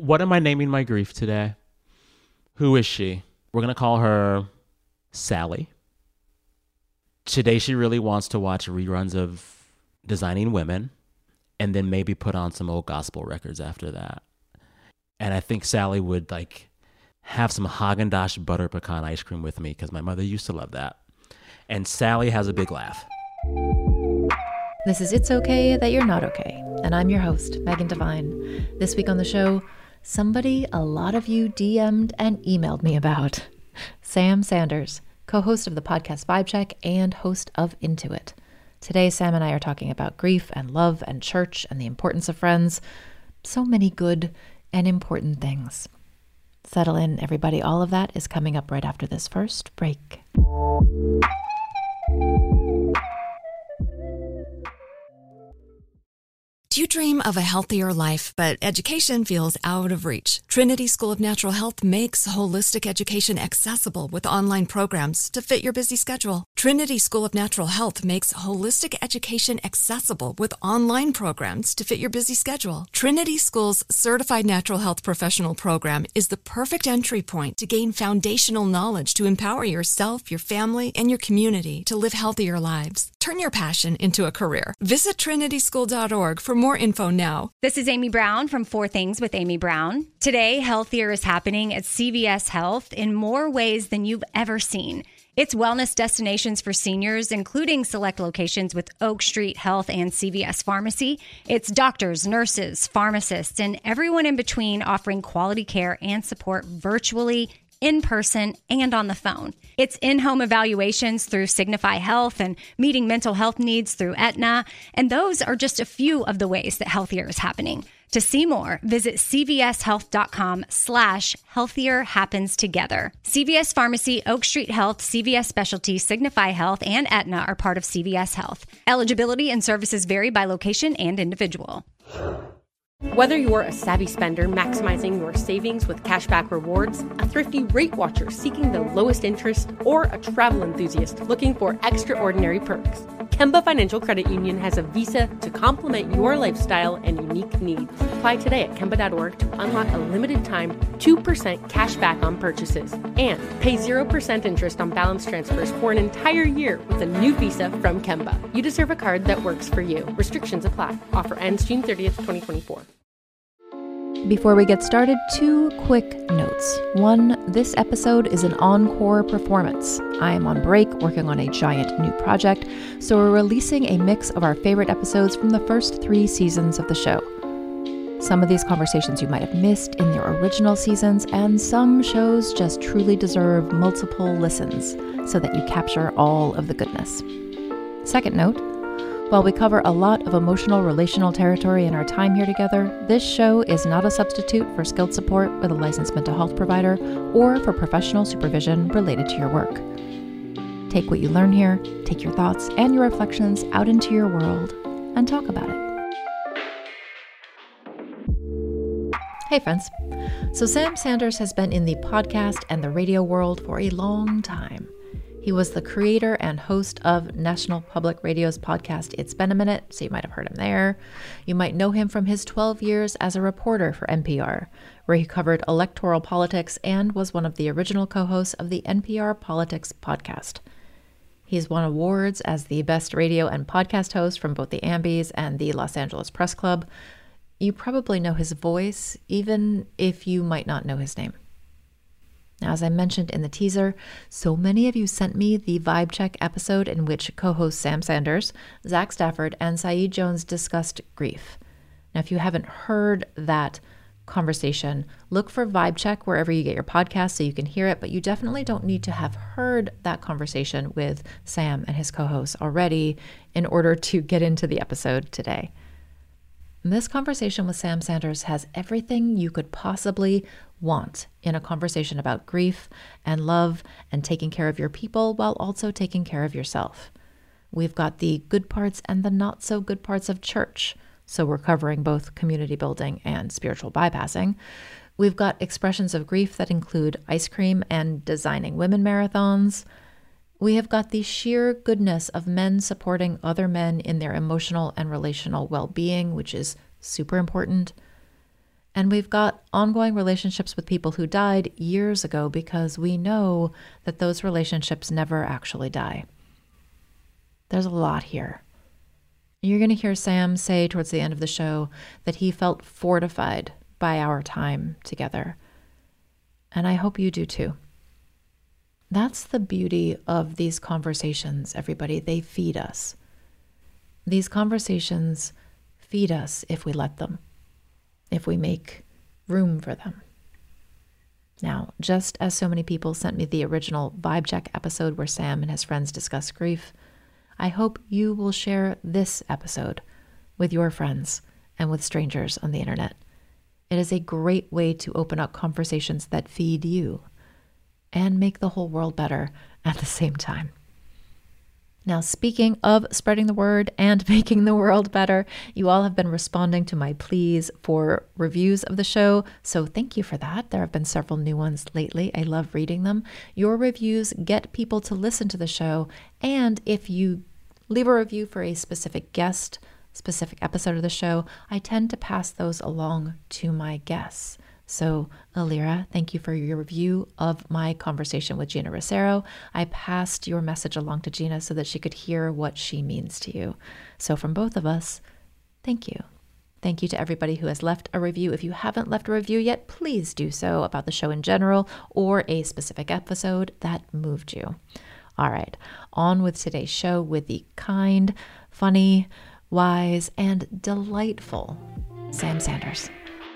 What am I naming my grief today? Who is she? We're going to call her Sally. Today she really wants to watch reruns of Designing Women and then maybe put on some old gospel records after that. And I think Sally would have some Haagen-Dazs butter pecan ice cream with me because my mother used to love that. And Sally has a big laugh. This is It's Okay That You're Not Okay, and I'm your host, Megan Devine. This week on the show, somebody a lot of you DM'd and emailed me about. Sam Sanders, co-host of the podcast Vibe Check and host of Into It. Today, Sam and I are talking about grief and love and church and the importance of friends. So many good and important things. Settle in, everybody. All of that is coming up right after this first break. Do you dream of a healthier life, but education feels out of reach? Trinity School of Natural Health makes holistic education accessible with online programs to fit your busy schedule. Trinity School of Natural Health makes holistic education accessible with online programs to fit your busy schedule. Trinity School's Certified Natural Health Professional Program is the perfect entry point to gain foundational knowledge to empower yourself, your family, and your community to live healthier lives. Turn your passion into a career. Visit trinityschool.org for more info now. This is Amy Brown from 4 Things with Amy Brown. Today, healthier is happening at CVS Health in more ways than you've ever seen. It's wellness destinations for seniors, including select locations with Oak Street Health and CVS Pharmacy. It's doctors, nurses, pharmacists, and everyone in between offering quality care and support virtually, in person, and on the phone. It's in-home evaluations through Signify Health and meeting mental health needs through Aetna. And those are just a few of the ways that healthier is happening. To see more, visit cvshealth.com/healthier happens together. CVS Pharmacy, Oak Street Health, CVS Specialty, Signify Health, and Aetna are part of CVS Health. Eligibility and services vary by location and individual. Whether you're a savvy spender maximizing your savings with cashback rewards, a thrifty rate watcher seeking the lowest interest, or a travel enthusiast looking for extraordinary perks, Kemba Financial Credit Union has a visa to complement your lifestyle and unique needs. Apply today at Kemba.org to unlock a limited-time 2% cash back on purchases and pay 0% interest on balance transfers for an entire year with a new visa from Kemba. You deserve a card that works for you. Restrictions apply. Offer ends June 30th, 2024. Before we get started, 2 quick notes. 1, this episode is an encore performance. I am on break working on a giant new project, so we're releasing a mix of our favorite episodes from the first 3 seasons of the show. Some of these conversations you might have missed in their original seasons, and some shows just truly deserve multiple listens so that you capture all of the goodness. Second note, while we cover a lot of emotional relational territory in our time here together, this show is not a substitute for skilled support with a licensed mental health provider or for professional supervision related to your work. Take what you learn here, take your thoughts and your reflections out into your world, and talk about it. Hey friends. So Sam Sanders has been in the podcast and the radio world for a long time. He was the creator and host of National Public Radio's podcast, It's Been a Minute, so you might have heard him there. You might know him from his 12 years as a reporter for NPR, where he covered electoral politics and was one of the original co-hosts of the NPR Politics podcast. He's won awards as the best radio and podcast host from both the Ambies and the Los Angeles Press Club. You probably know his voice, even if you might not know his name. Now, as I mentioned in the teaser, so many of you sent me the Vibe Check episode in which co-hosts Sam Sanders, Zach Stafford, and Saeed Jones discussed grief. Now, if you haven't heard that conversation, look for Vibe Check wherever you get your podcast so you can hear it, but you definitely don't need to have heard that conversation with Sam and his co-hosts already in order to get into the episode today. This conversation with Sam Sanders has everything you could possibly want in a conversation about grief and love and taking care of your people while also taking care of yourself. We've got the good parts and the not so good parts of church, so we're covering both community building and spiritual bypassing. We've got expressions of grief that include ice cream and designing women marathons. We have got the sheer goodness of men supporting other men in their emotional and relational well-being, which is super important. And we've got ongoing relationships with people who died years ago because we know that those relationships never actually die. There's a lot here. You're going to hear Sam say towards the end of the show that he felt fortified by our time together. And I hope you do too. That's the beauty of these conversations, everybody. They feed us. These conversations feed us if we let them, if we make room for them. Now, just as so many people sent me the original Vibe Check episode where Sam and his friends discuss grief, I hope you will share this episode with your friends and with strangers on the internet. It is a great way to open up conversations that feed you and make the whole world better at the same time. Now, speaking of spreading the word and making the world better, you all have been responding to my pleas for reviews of the show, so thank you for that. There have been several new ones lately. I love reading them. Your reviews get people to listen to the show, and if you leave a review for a specific guest, specific episode of the show, I tend to pass those along to my guests. So, Alira, thank you for your review of my conversation with Gina Rosero. I passed your message along to Gina so that she could hear what she means to you. So from both of us, thank you. Thank you to everybody who has left a review. If you haven't left a review yet, please do so about the show in general or a specific episode that moved you. All right, on with today's show with the kind, funny, wise, and delightful Sam Sanders.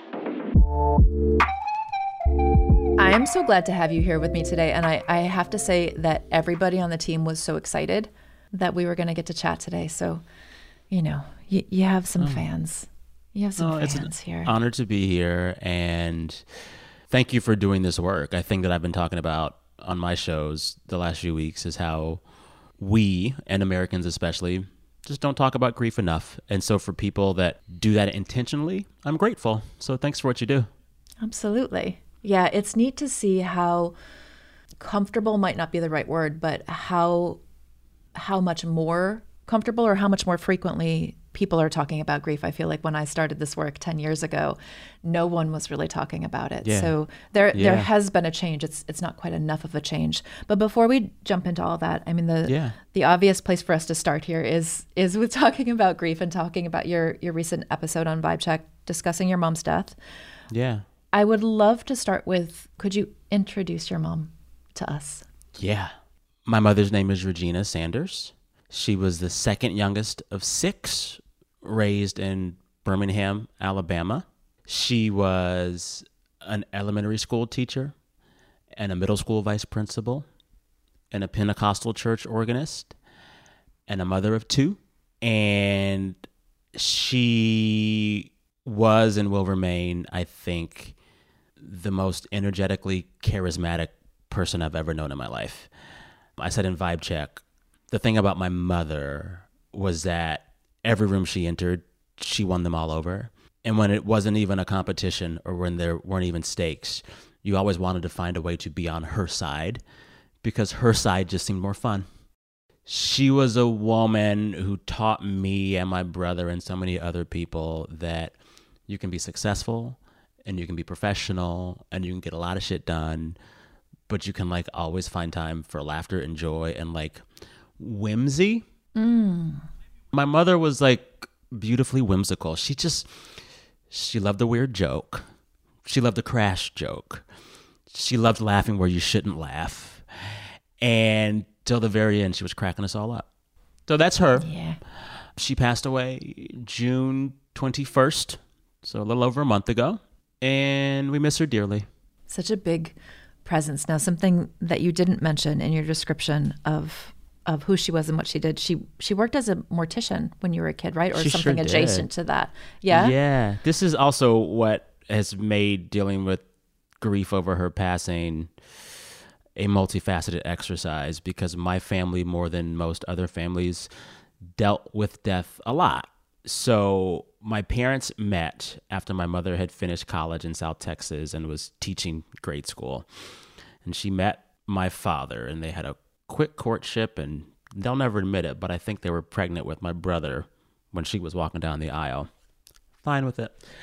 I am so glad to have you here with me today. And I have to say that everybody on the team was so excited that we were going to get to chat today. So, you know, you have some fans. You have some fans here. It's an honor to be here. And thank you for doing this work. I think that I've been talking about on my shows the last few weeks is how we, and Americans especially, just don't talk about grief enough. And so for people that do that intentionally, I'm grateful. So thanks for what you do. Absolutely. Yeah, it's neat to see how comfortable might not be the right word, but how much more comfortable or how much more frequently people are talking about grief. I feel like when I started this work 10 years ago, no one was really talking about it. Yeah. So there has been a change. It's not quite enough of a change. But before we jump into all that, I mean, the obvious place for us to start here is with talking about grief and talking about your recent episode on Vibe Check discussing your mom's death. Yeah. I would love to start with, could you introduce your mom to us? Yeah. My mother's name is Regina Sanders. She was the second youngest of 6, raised in Birmingham, Alabama. She was an elementary school teacher and a middle school vice principal and a Pentecostal church organist and a mother of 2. And she was and will remain, I think, the most energetically charismatic person I've ever known in my life. I said in Vibe Check, the thing about my mother was that every room she entered, she won them all over. And when it wasn't even a competition or when there weren't even stakes, you always wanted to find a way to be on her side because her side just seemed more fun. She was a woman who taught me and my brother and so many other people that you can be successful and you can be professional and you can get a lot of shit done, but you can always find time for laughter and joy and whimsy. My mother was beautifully whimsical. She loved a weird joke. She loved a crash joke. She loved laughing where you shouldn't laugh. And till the very end, she was cracking us all up. So that's her. Yeah. She passed away June 21st, so a little over a month ago. And we miss her dearly. Such a big presence. Now, something that you didn't mention in your description of who she was and what she did, she worked as a mortician when you were a kid, right? Or she something sure adjacent to that. Yeah? Yeah. This is also what has made dealing with grief over her passing a multifaceted exercise, because my family, more than most other families, dealt with death a lot. So my parents met after my mother had finished college in South Texas and was teaching grade school. And she met my father, and they had a quick courtship, and they'll never admit it, but I think they were pregnant with my brother when she was walking down the aisle. Fine with it.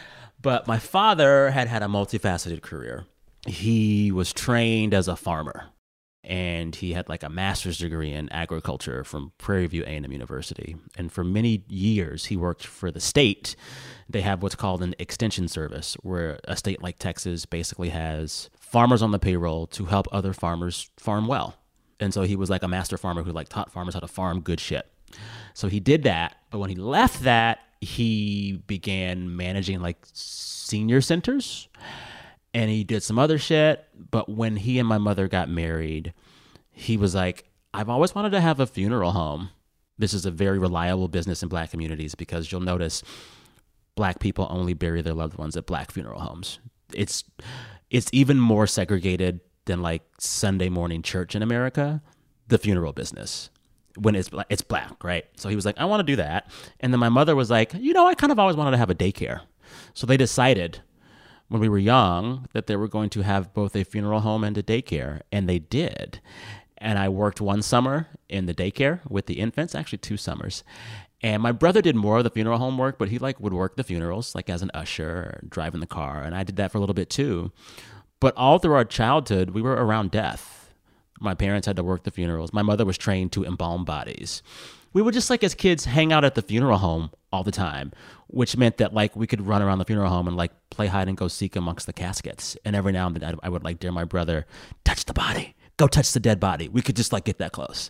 But my father had a multifaceted career. He was trained as a farmer, and he had like a master's degree in agriculture from Prairie View A&M University. And for many years, he worked for the state. They have what's called an extension service, where a state like Texas basically has farmers on the payroll to help other farmers farm well. And so he was like a master farmer who like taught farmers how to farm good shit. So he did that. But when he left that, he began managing like senior centers, and he did some other shit. But when he and my mother got married, he was like, I've always wanted to have a funeral home. This is a very reliable business in Black communities, because you'll notice Black people only bury their loved ones at Black funeral homes. It's even more segregated than like Sunday morning church in America, the funeral business, when it's Black, right? So he was like, I want to do that. And then my mother was like, I kind of always wanted to have a daycare. So they decided when we were young that they were going to have both a funeral home and a daycare, and they did. And I worked one summer in the daycare with the infants, actually 2 summers. And my brother did more of the funeral home work, but he like would work the funerals like as an usher or driving the car. And I did that for a little bit too. But all through our childhood, we were around death. My parents had to work the funerals. My mother was trained to embalm bodies. We would just like as kids hang out at the funeral home all the time, which meant that like we could run around the funeral home and like play hide and go seek amongst the caskets. And every now and then I would like dare my brother, touch the body, go touch the dead body. We could just like get that close.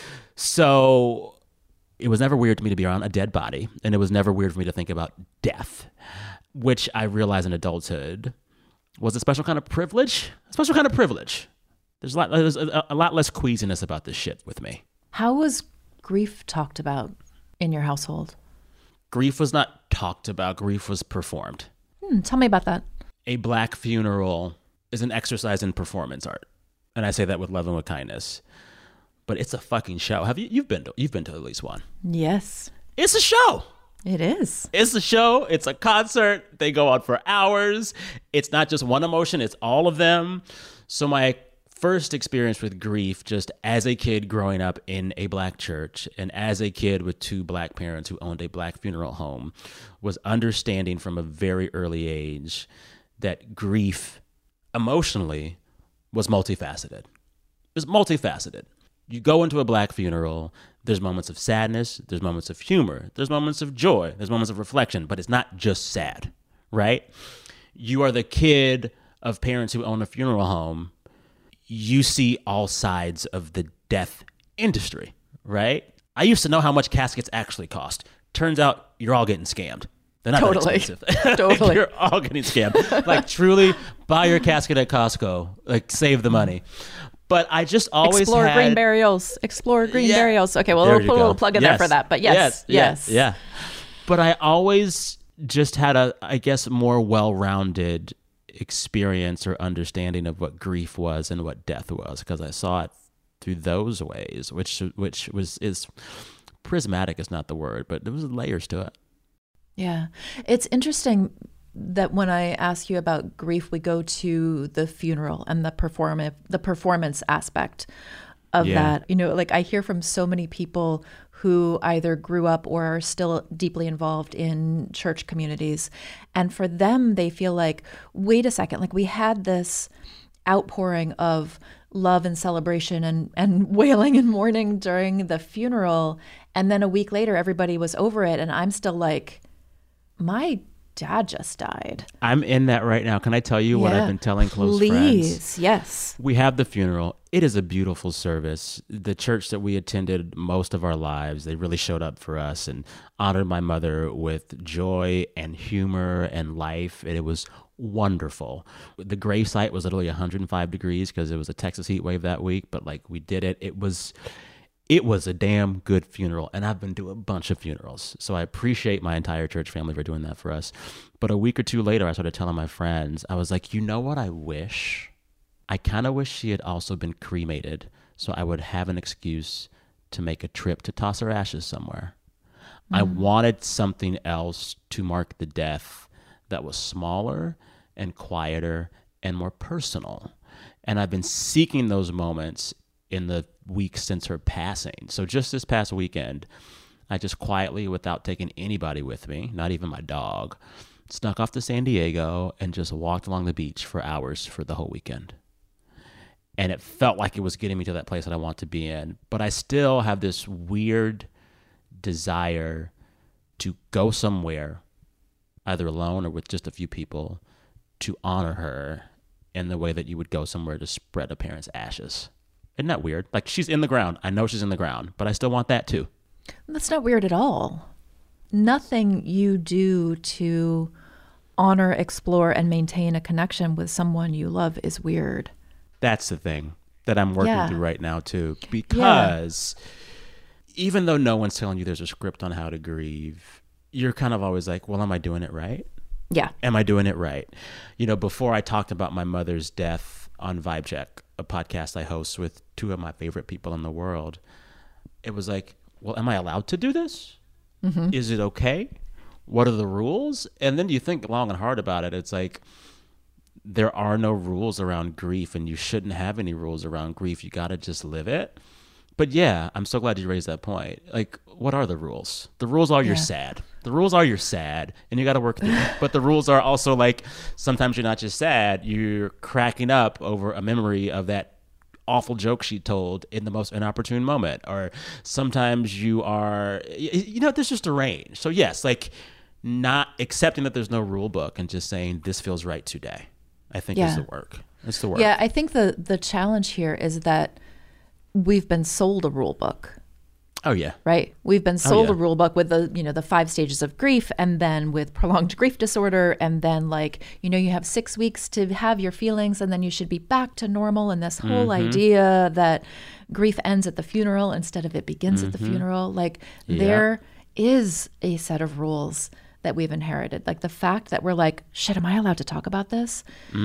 So it was never weird to me to be around a dead body, and it was never weird for me to think about death, which I realized in adulthood was a special kind of privilege. There's a lot less queasiness about this shit with me. How was grief talked about in your household? Grief was not talked about. Grief was performed. Tell me about that. A Black funeral is an exercise in performance art. And I say that with love and with kindness. But it's a fucking show. You've been to at least one? Yes. It's a show. It is. It's a show. It's a concert. They go on for hours. It's not just one emotion. It's all of them. So my first experience with grief, just as a kid growing up in a Black church and as a kid with 2 Black parents who owned a Black funeral home, was understanding from a very early age that grief emotionally was multifaceted. It was multifaceted. You go into a Black funeral, there's moments of sadness, there's moments of humor, there's moments of joy, there's moments of reflection, but it's not just sad, right? You are the kid of parents who own a funeral home. You see all sides of the death industry, right? I used to know how much caskets actually cost. Turns out you're all getting scammed. They're not that expensive. Totally. You're all getting scammed. Like, truly, buy your casket at Costco. Like, save the money. But I just always Explore green burials. Okay, well, we'll put a little plug in there for that. But yes. Yeah. But I always just had a, I guess, more well-rounded experience or understanding of what grief was and what death was, because I saw it through those ways, which is prismatic is not the word, but there was layers to it. Yeah. It's interesting that when I ask you about grief, we go to the funeral and the performance aspect of that. Like I hear from so many people who either grew up or are still deeply involved in church communities. And for them, they feel like, wait a second, like we had this outpouring of love and celebration and wailing and mourning during the funeral. And then a week later, everybody was over it. And I'm still like, my dad just died. I'm in that right now. Can I tell you what I've been telling close friends? Please, yes. We have the funeral. It is a beautiful service. The church that we attended most of our lives, they really showed up for us and honored my mother with joy and humor and life. And it was wonderful. The gravesite was literally 105 degrees because it was a Texas heat wave that week, but like we did it. It was a damn good funeral, and I've been to a bunch of funerals. So I appreciate my entire church family for doing that for us. But a week or 2 later, I started telling my friends, I was like, you know what I wish? I kind of wish she had also been cremated so I would have an excuse to make a trip to toss her ashes somewhere. I wanted something else to mark the death that was smaller and quieter and more personal. And I've been seeking those moments in the weeks since her passing. So just this past weekend, I just quietly, without taking anybody with me, not even my dog, snuck off to San Diego and just walked along the beach for hours for the whole weekend. And it felt like it was getting me to that place that I want to be in. But I still have this weird desire to go somewhere, either alone or with just a few people, to honor her in the way that you would go somewhere to spread a parent's ashes. Isn't that weird? Like, she's in the ground. I know she's in the ground, but I still want that too. That's not weird at all. Nothing you do to honor, explore, and maintain a connection with someone you love is weird. That's the thing that I'm working through right now too. Because even though no one's telling you there's a script on how to grieve, you're kind of always like, well, am I doing it right? Yeah. Am I doing it right? You know, before I talked about my mother's death on Vibe Check, a podcast I host with two of my favorite people in the world, it was like, well, am I allowed to do this? Mm-hmm. Is it okay? What are the rules? And then you think long and hard about it. It's like, there are no rules around grief, and you shouldn't have any rules around grief. You got to just live it. But yeah, I'm so glad you raised that point. Like, what are the rules? The rules are you're sad. The rules are you're sad, and you got to work through it. But the rules are also like, sometimes you're not just sad, you're cracking up over a memory of that awful joke she told in the most inopportune moment. Or sometimes you are, you know, there's just a range. So yes, like, not accepting that there's no rule book and just saying this feels right today, I think is the work. It's the work. Yeah, I think the challenge here is that we've been sold a rule book. Oh yeah. Right? We've been sold a rule book with the 5 stages of grief, and then with prolonged grief disorder, and then like, you have 6 weeks to have your feelings, and then you should be back to normal, and this whole idea that grief ends at the funeral instead of it begins at the funeral. Like there is a set of rules that we've inherited. Like the fact that we're like, shit, am I allowed to talk about this?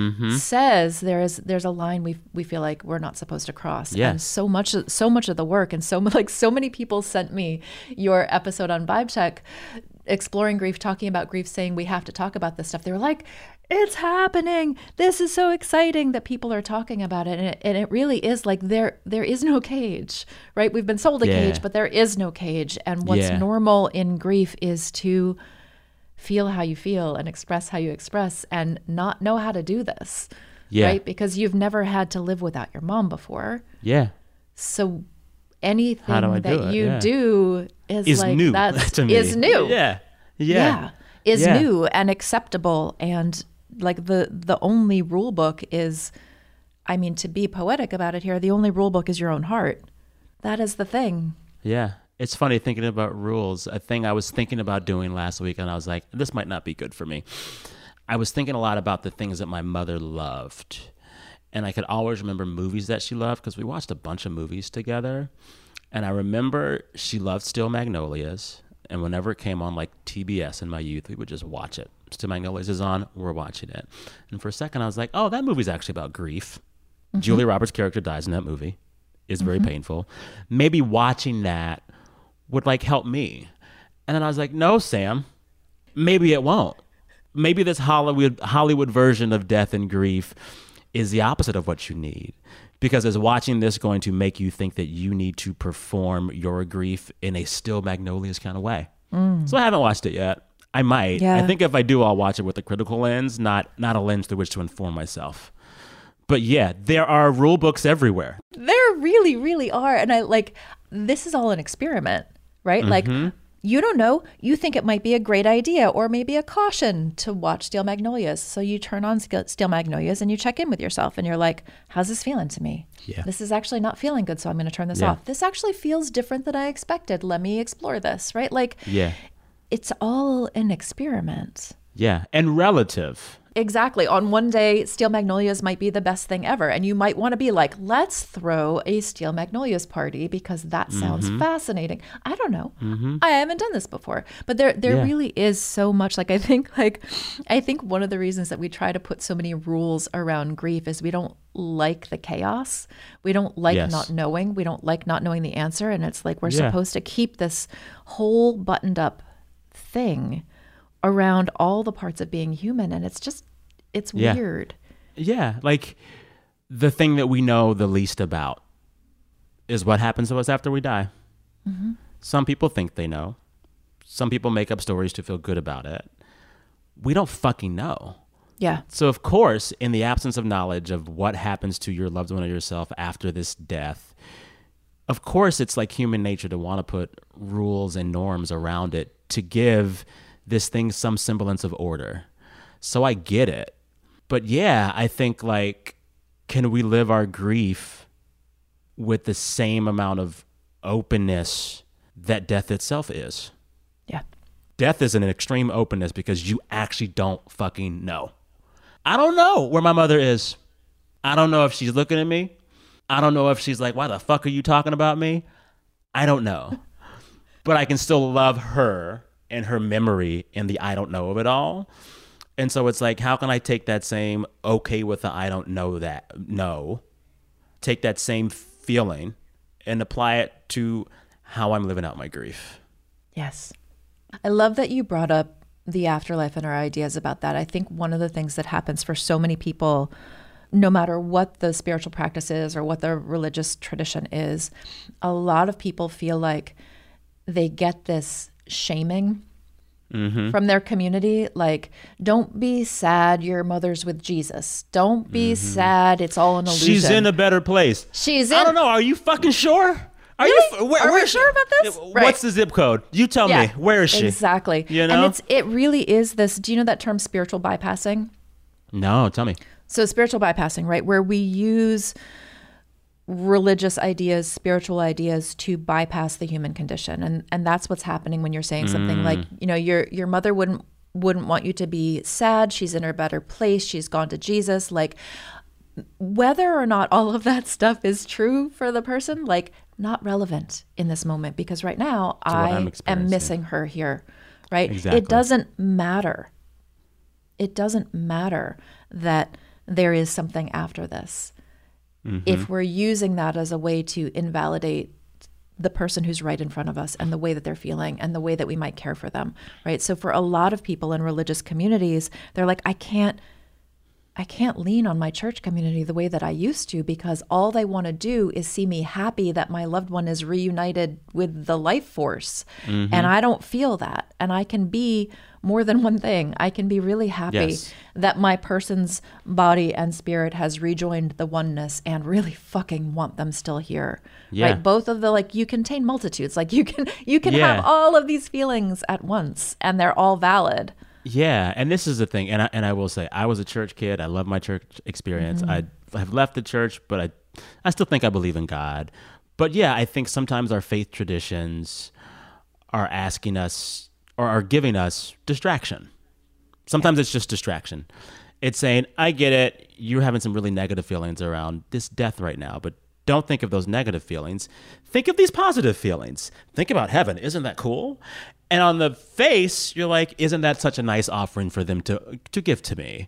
Says there's a line we feel like we're not supposed to cross. Yes. And so much of the work, and so many people sent me your episode on Vibe Check, exploring grief, talking about grief, saying we have to talk about this stuff. They were like, it's happening. This is so exciting that people are talking about it. And it really is like there is no cage, right? We've been sold a cage, but there is no cage. And what's normal in grief is to feel how you feel and express how you express, and not know how to do this, right? Because you've never had to live without your mom before. Yeah. So anything that you do is like new to me. Is new. Is new and acceptable. And like the only rule book is, I mean, to be poetic about it here, the only rule book is your own heart. That is the thing. Yeah. It's funny thinking about rules. A thing I was thinking about doing last week, and I was like, this might not be good for me. I was thinking a lot about the things that my mother loved. And I could always remember movies that she loved, because we watched a bunch of movies together. And I remember she loved Steel Magnolias. And whenever it came on like TBS in my youth, we would just watch it. Steel Magnolias is on, we're watching it. And for a second I was like, oh, that movie's actually about grief. Julia Roberts' character dies in that movie. It's very painful. Maybe watching that would like help me. And then I was like, no, Sam, maybe it won't. Maybe this Hollywood version of death and grief is the opposite of what you need. Because is watching this going to make you think that you need to perform your grief in a Steel Magnolias kind of way? So I haven't watched it yet. I might. Yeah. I think if I do, I'll watch it with a critical lens, not a lens through which to inform myself. But yeah, there are rule books everywhere. There really, really are. And I like, this is all an experiment, right? Like, you don't know. You think it might be a great idea or maybe a caution to watch Steel Magnolias. So you turn on Steel Magnolias and you check in with yourself and you're like, how's this feeling to me? Yeah. This is actually not feeling good, so I'm going to turn this off. This actually feels different than I expected. Let me explore this, right? Like, it's all an experiment. Yeah, and relative. Exactly. On one day, Steel Magnolias might be the best thing ever. And you might want to be like, let's throw a Steel Magnolias party because that sounds fascinating. I don't know. I haven't done this before. But there really is so much. Like I think one of the reasons that we try to put so many rules around grief is we don't like the chaos. We don't like not knowing. We don't like not knowing the answer. And it's like we're supposed to keep this whole buttoned up thing around all the parts of being human. And it's weird. Yeah. Like the thing that we know the least about is what happens to us after we die. Some people think they know. Some people make up stories to feel good about it. we don't fucking know. Yeah. So, of course, in the absence of knowledge of what happens to your loved one or yourself after this death, of course, it's like human nature to want to put rules and norms around it to give this thing some semblance of order. So I get it. But yeah, I think, like, can we live our grief with the same amount of openness that death itself is? Yeah. Death is an extreme openness because you actually don't fucking know. I don't know where my mother is. I don't know if she's looking at me. I don't know if she's like, why the fuck are you talking about me? I don't know. But I can still love her and her memory and the I don't know of it all. And so it's like, how can I take that same okay with the I don't know that, no, take that same feeling and apply it to how I'm living out my grief? Yes. I love that you brought up the afterlife and our ideas about that. I think one of the things that happens for so many people, no matter what the spiritual practice is or what the religious tradition is, a lot of people feel like they get this shaming from their community. Like, don't be sad, your mother's with Jesus. Don't be sad, it's all an illusion. She's in a better place. I don't know. Are you fucking sure? Are we sure about this? What's the zip code? You tell me. Where is she? Exactly. You know? And it really is this. Do you know that term spiritual bypassing? No, tell me. So spiritual bypassing, right? Where we use religious ideas, spiritual ideas to bypass the human condition. And that's what's happening when you're saying something like, you know, your mother wouldn't want you to be sad. She's in her better place. She's gone to Jesus. Like, whether or not all of that stuff is true for the person, like, not relevant in this moment, because right now I am missing her here, right? Exactly. It doesn't matter. It doesn't matter that there is something after this. If we're using that as a way to invalidate the person who's right in front of us and the way that they're feeling and the way that we might care for them, right? So for a lot of people in religious communities, they're like, I can't lean on my church community the way that I used to, because all they want to do is see me happy that my loved one is reunited with the life force. And I don't feel that. And I can be more than one thing. I can be really happy that my person's body and spirit has rejoined the oneness and really fucking want them still here. Right? Both of the, like, you contain multitudes. Like, you can have all of these feelings at once and they're all valid. Yeah, and this is the thing, and I will say, I was a church kid. I love my church experience. I have left the church, but I still think I believe in God. But yeah, I think sometimes our faith traditions are asking us or are giving us distraction. Sometimes it's just distraction. It's saying, I get it, you're having some really negative feelings around this death right now, but don't think of those negative feelings. Think of these positive feelings. Think about heaven. Isn't that cool? And on the face, you're like, isn't that such a nice offering for them to give to me?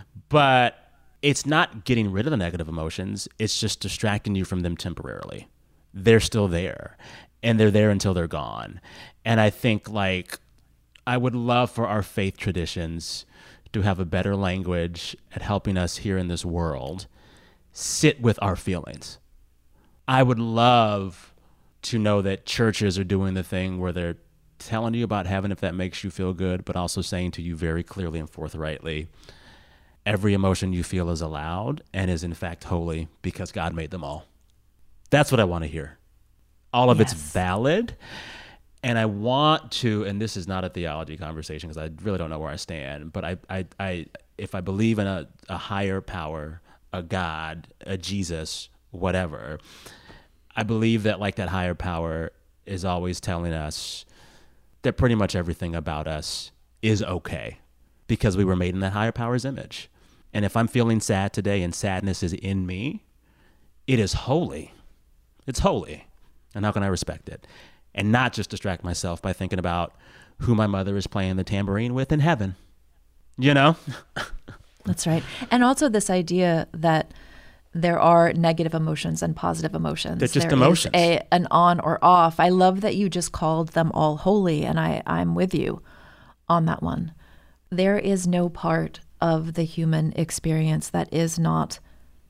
But it's not getting rid of the negative emotions. It's just distracting you from them temporarily. They're still there, and they're there until they're gone. And I think, like, I would love for our faith traditions to have a better language at helping us here in this world sit with our feelings. I would love to know that churches are doing the thing where they're telling you about heaven if that makes you feel good, but also saying to you very clearly and forthrightly, every emotion you feel is allowed and is in fact holy because God made them all. That's what I want to hear. All of it's valid. And I want to, and this is not a theology conversation because I really don't know where I stand, but I if I believe in a higher power, a God, a Jesus, whatever, I believe that, like, that higher power is always telling us that pretty much everything about us is okay because we were made in that higher power's image. And if I'm feeling sad today and sadness is in me, it is holy. It's holy. And how can I respect it? And not just distract myself by thinking about who my mother is playing the tambourine with in heaven. You know? That's right. And also this idea that there are negative emotions and positive emotions. They're just emotions. An on or off. I love that you just called them all holy, and I'm with you on that one. There is no part of the human experience that is not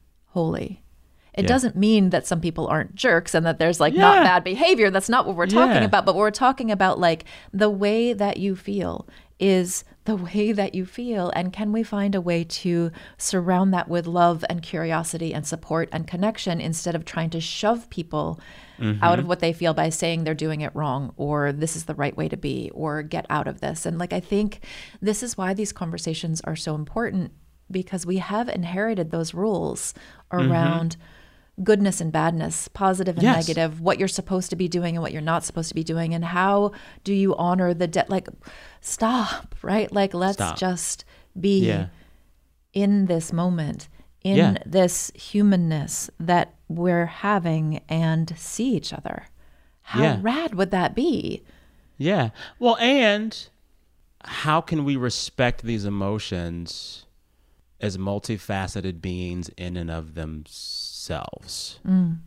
holy. It doesn't mean that some people aren't jerks and that there's, like, not bad behavior. That's not what we're talking about. But we're talking about, like, the way that you feel is the way that you feel? And can we find a way to surround that with love and curiosity and support and connection instead of trying to shove people out of what they feel by saying they're doing it wrong, or this is the right way to be, or get out of this? And like, I think this is why these conversations are so important, because we have inherited those rules around goodness and badness, positive and negative, what you're supposed to be doing and what you're not supposed to be doing. And how do you honor the debt? Like, stop, right? Like, let's just be in this moment, in this humanness that we're having, and see each other. How rad would that be? Yeah. Well, and how can we respect these emotions as multifaceted beings in and of themselves?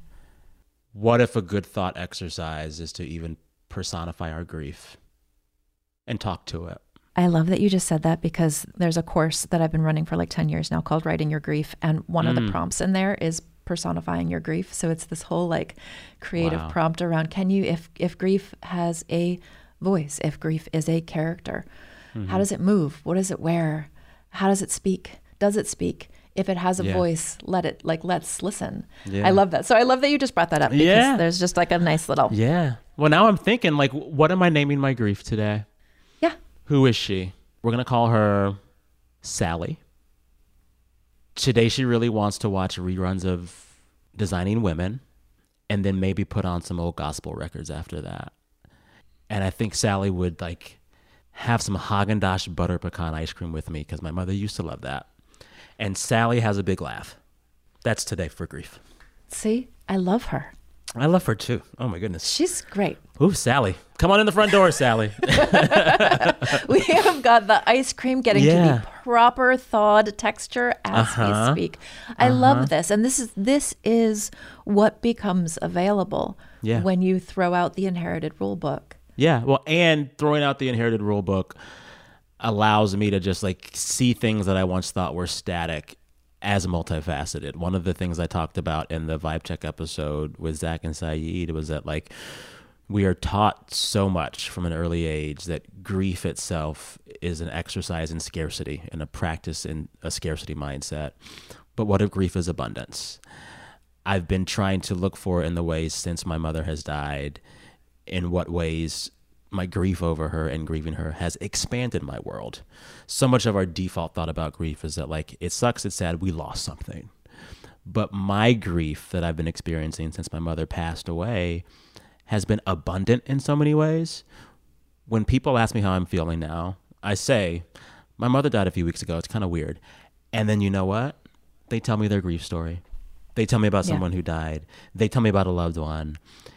What if a good thought exercise is to even personify our grief and talk to it? I love that you just said that, because there's a course that I've been running for like 10 years now called Writing Your Grief. And one of the prompts in there is personifying your grief. So it's this whole like creative prompt around, can you, if grief has a voice, if grief is a character, how does it move? What does it wear? How does it speak? Does it speak? If it has a voice, let's listen. Yeah. I love that. So I love that you just brought that up, because there's just like a nice little. Yeah. Well, now I'm thinking, like, what am I naming my grief today? Yeah. Who is she? We're going to call her Sally. Today she really wants to watch reruns of Designing Women, and then maybe put on some old gospel records after that. And I think Sally would like have some Haagen-Dazs butter pecan ice cream with me, because my mother used to love that. And Sally has a big laugh. That's today for grief. See, I love her. I love her too. Oh my goodness. She's great. Ooh, Sally. Come on in the front door, Sally. We have got the ice cream getting to the proper thawed texture as we speak. I love this. And this is what becomes available when you throw out the inherited rule book. Yeah. Well, and throwing out the inherited rule book allows me to just like see things that I once thought were static as multifaceted. One of the things I talked about in the Vibe Check episode with Zach and Saeed was that like we are taught so much from an early age that grief itself is an exercise in scarcity and a practice in a scarcity mindset. But what if grief is abundance? I've been trying to look for in the ways since my mother has died, in what ways my grief over her and grieving her has expanded my world. So much of our default thought about grief is that like, it sucks, it's sad, we lost something. But my grief that I've been experiencing since my mother passed away has been abundant in so many ways. When people ask me how I'm feeling now, I say, my mother died a few weeks ago, it's kind of weird. And then you know what? They tell me their grief story. They tell me about someone who died. They tell me about a loved one.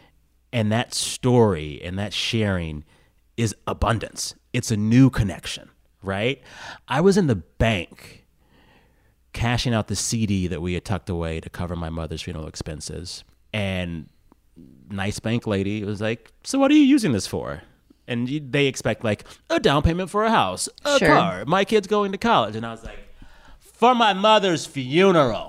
And that story and that sharing is abundance. It's a new connection, right? I was in the bank cashing out the CD that we had tucked away to cover my mother's funeral expenses. And nice bank lady was like, so what are you using this for? And they expect like a down payment for a house, a car, my kid's going to college. And I was like, for my mother's funeral.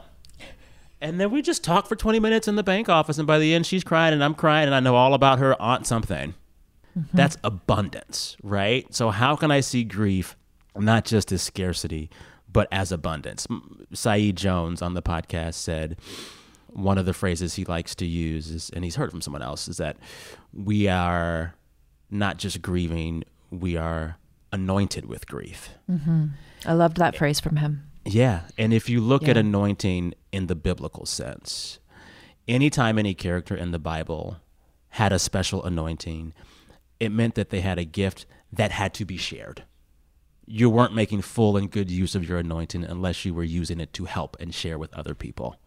And then we just talked for 20 minutes in the bank office. And by the end, she's crying and I'm crying and I know all about her aunt something. Mm-hmm. That's abundance, right? So how can I see grief not just as scarcity, but as abundance? Saeed Jones on the podcast said one of the phrases he likes to use is, and he's heard from someone else, is that we are not just grieving, we are anointed with grief. Mm-hmm. I loved that phrase from him. Yeah. And if you look at anointing in the biblical sense, anytime any character in the Bible had a special anointing, it meant that they had a gift that had to be shared. You weren't making full and good use of your anointing unless you were using it to help and share with other people.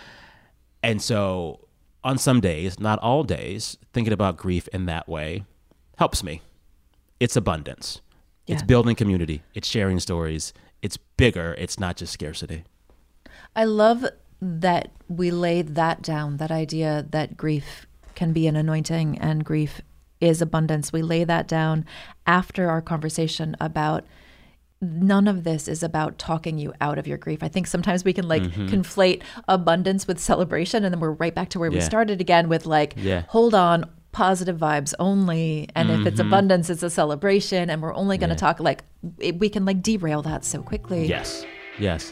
And so on some days, not all days, thinking about grief in that way helps me. It's abundance. Yeah. It's building community. It's sharing stories. It's bigger. It's not just scarcity. I love that we laid that down, that idea that grief can be an anointing and grief is abundance. We lay that down after our conversation about none of this is about talking you out of your grief. I think sometimes we can conflate abundance with celebration, and then we're right back to where we started again with hold on, positive vibes only. And if it's abundance, it's a celebration. And we're only going to talk we can derail that so quickly. Yes. Yes.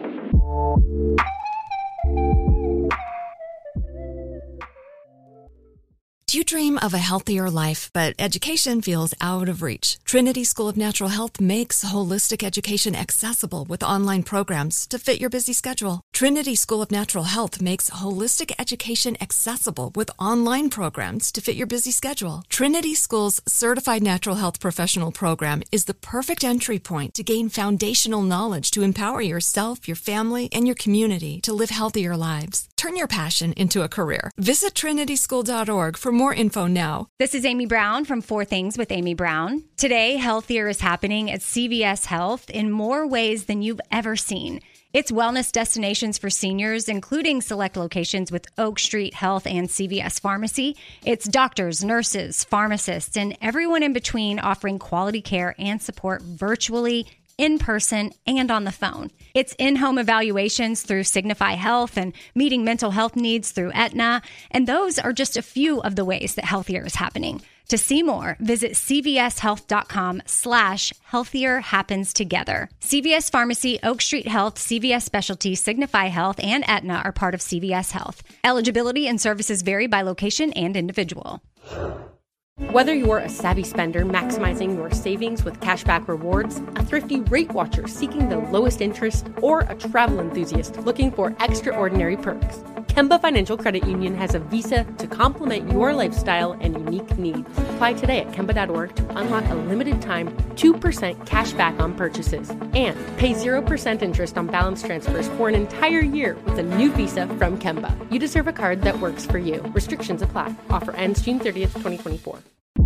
Do you dream of a healthier life, but education feels out of reach? Trinity School of Natural Health makes holistic education accessible with online programs to fit your busy schedule. Trinity School of Natural Health makes holistic education accessible with online programs to fit your busy schedule. Trinity School's Certified Natural Health Professional Program is the perfect entry point to gain foundational knowledge to empower yourself, your family, and your community to live healthier lives. Turn your passion into a career. Visit trinityschool.org for more info now. This is Amy Brown from 4 Things with Amy Brown. Today, healthier is happening at CVS Health in more ways than you've ever seen. It's wellness destinations for seniors, including select locations with Oak Street Health and CVS Pharmacy. It's doctors, nurses, pharmacists, and everyone in between offering quality care and support virtually, in person, and on the phone. It's in-home evaluations through Signify Health and meeting mental health needs through Aetna. And those are just a few of the ways that healthier is happening. To see more, visit cvshealth.com/healthier happens together. CVS Pharmacy, Oak Street Health, CVS Specialty, Signify Health, and Aetna are part of CVS Health. Eligibility and services vary by location and individual. Whether you're a savvy spender maximizing your savings with cashback rewards, a thrifty rate watcher seeking the lowest interest, or a travel enthusiast looking for extraordinary perks, Kemba Financial Credit Union has a visa to complement your lifestyle and unique needs. Apply today at Kemba.org to unlock a limited-time 2% cash back on purchases and pay 0% interest on balance transfers for an entire year with a new visa from Kemba. You deserve a card that works for you. Restrictions apply. Offer ends June 30th, 2024.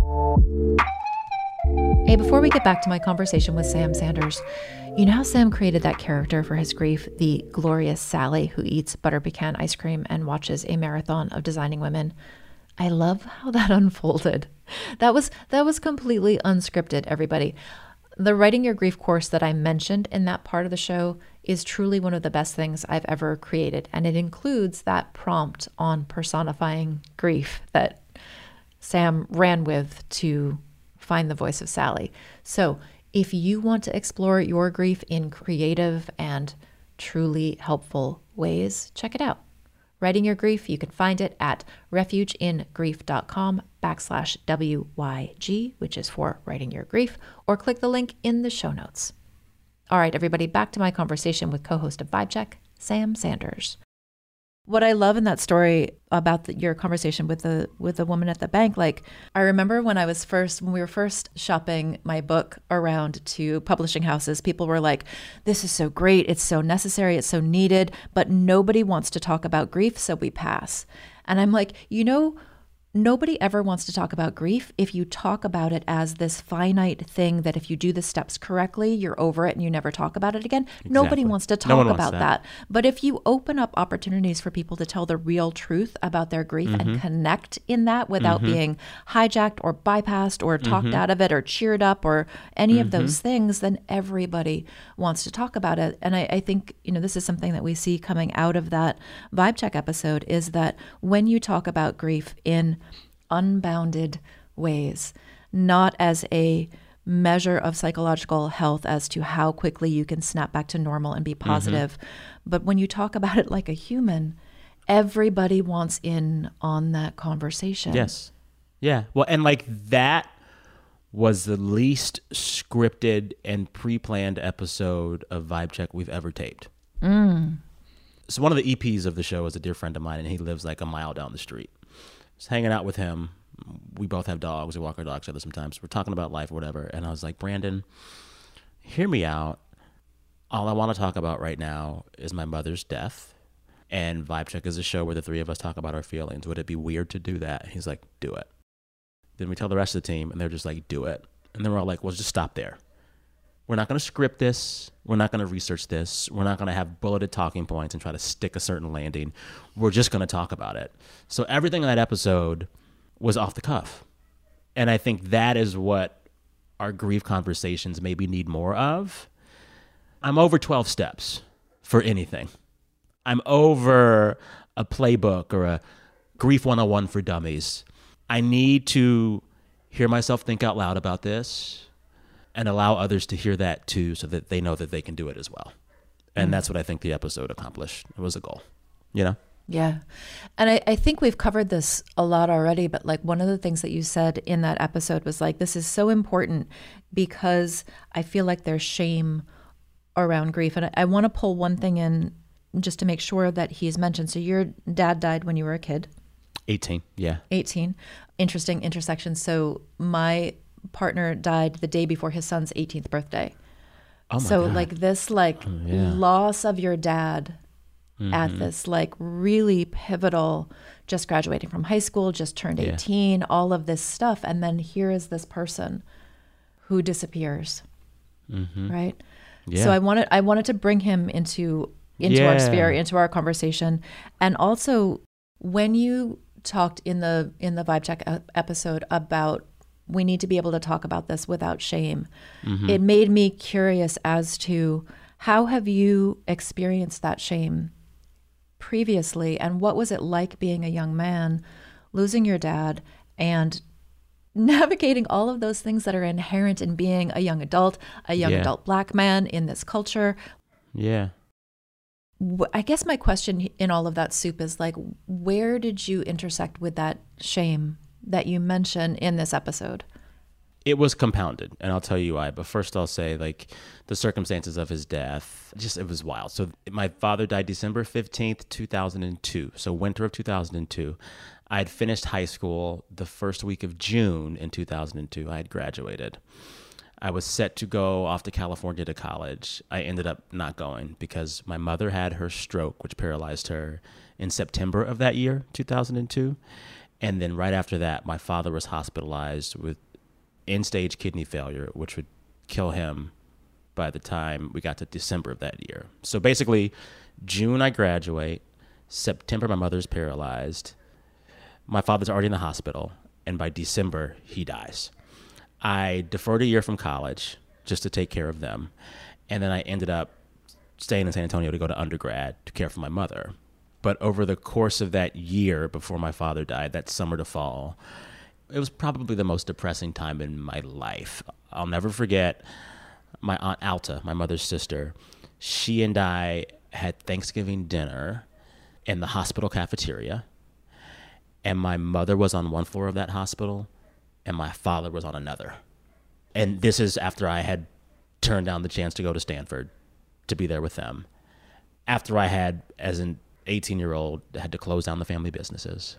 Hey, before we get back to my conversation with Sam Sanders, you know how Sam created that character for his grief, the glorious Sally who eats butter pecan ice cream and watches a marathon of designing women? I love how that unfolded. That was completely unscripted, everybody. The Writing Your Grief course that I mentioned in that part of the show is truly one of the best things I've ever created, and it includes that prompt on personifying grief that Sam ran with to find the voice of Sally. So if you want to explore your grief in creative and truly helpful ways, check it out. Writing Your Grief, you can find it at refugeingrief.com/WYG, which is for Writing Your Grief, or click the link in the show notes. All right, everybody, back to my conversation with co-host of Vibe Check, Sam Sanders. What I love in that story about your conversation with the woman at the bank, I remember when we were first shopping my book around to publishing houses, people were like, this is so great, it's so necessary, it's so needed, but nobody wants to talk about grief, so we pass. And I'm like, nobody ever wants to talk about grief if you talk about it as this finite thing that if you do the steps correctly, you're over it and you never talk about it again. Exactly. Nobody wants to talk about that. But if you open up opportunities for people to tell the real truth about their grief and connect in that without being hijacked or bypassed or talked out of it or cheered up or any of those things, then everybody wants to talk about it. And I think, this is something that we see coming out of that Vibe Check episode is that when you talk about grief in unbounded ways, not as a measure of psychological health as to how quickly you can snap back to normal and be positive, but when you talk about it like a human, everybody wants in on that conversation. Yes. Yeah. Well, and that was the least scripted and pre-planned episode of Vibe Check we've ever taped. So one of the EPs of the show is a dear friend of mine, and he lives a mile down the street. Just hanging out with him. We both have dogs. We walk our dogs together sometimes. We're talking about life or whatever. And I was like, Brandon, hear me out. All I want to talk about right now is my mother's death. And Vibe Check is a show where the three of us talk about our feelings. Would it be weird to do that? He's like, do it. Then we tell the rest of the team, and they're just like, do it. And then we're all like, well, just stop there. We're not going to script this. We're not going to research this. We're not going to have bulleted talking points and try to stick a certain landing. We're just going to talk about it. So everything in that episode was off the cuff. And I think that is what our grief conversations maybe need more of. I'm over 12 steps for anything. I'm over a playbook or a grief 101 for dummies. I need to hear myself think out loud about this and allow others to hear that too, so that they know that they can do it as well. And that's what I think the episode accomplished. It was a goal, you know? Yeah. And I think we've covered this a lot already, but like one of the things that you said in that episode was like, this is so important because I feel like there's shame around grief. And I want to pull one thing in just to make sure that he's mentioned. So your dad died when you were a kid. 18, yeah. 18. Interesting intersection. So my partner died the day before his son's 18th birthday. Oh my so God. like this loss of your dad at this like really pivotal, just graduating from high school, just turned 18, all of this stuff. And then here is this person who disappears, right? Yeah. So I wanted to bring him into our sphere, into our conversation. And also when you talked in the Vibe Check episode about we need to be able to talk about this without shame, it made me curious as to how have you experienced that shame previously, and what was it like being a young man, losing your dad, and navigating all of those things that are inherent in being a young adult Black man in this culture? Yeah. I guess my question in all of that soup is like, where did you intersect with that shame that you mention in this episode? It was compounded, and I'll tell you why. But first I'll say, like, the circumstances of his death, it was wild. So my father died December 15th, 2002. So winter of 2002. I had finished high school the first week of June in 2002. I had graduated. I was set to go off to California to college. I ended up not going because my mother had her stroke, which paralyzed her in September of that year, 2002. And then right after that, my father was hospitalized with end-stage kidney failure, which would kill him by the time we got to December of that year. So basically, June I graduate, September my mother's paralyzed, my father's already in the hospital, and by December he dies. I deferred a year from college just to take care of them, and then I ended up staying in San Antonio to go to undergrad to care for my mother. But over the course of that year before my father died, that summer to fall, it was probably the most depressing time in my life. I'll never forget my Aunt Alta, my mother's sister. She and I had Thanksgiving dinner in the hospital cafeteria, and my mother was on one floor of that hospital, and my father was on another. And this is after I had turned down the chance to go to Stanford to be there with them. After I had, as an 18-year-old, had to close down the family businesses.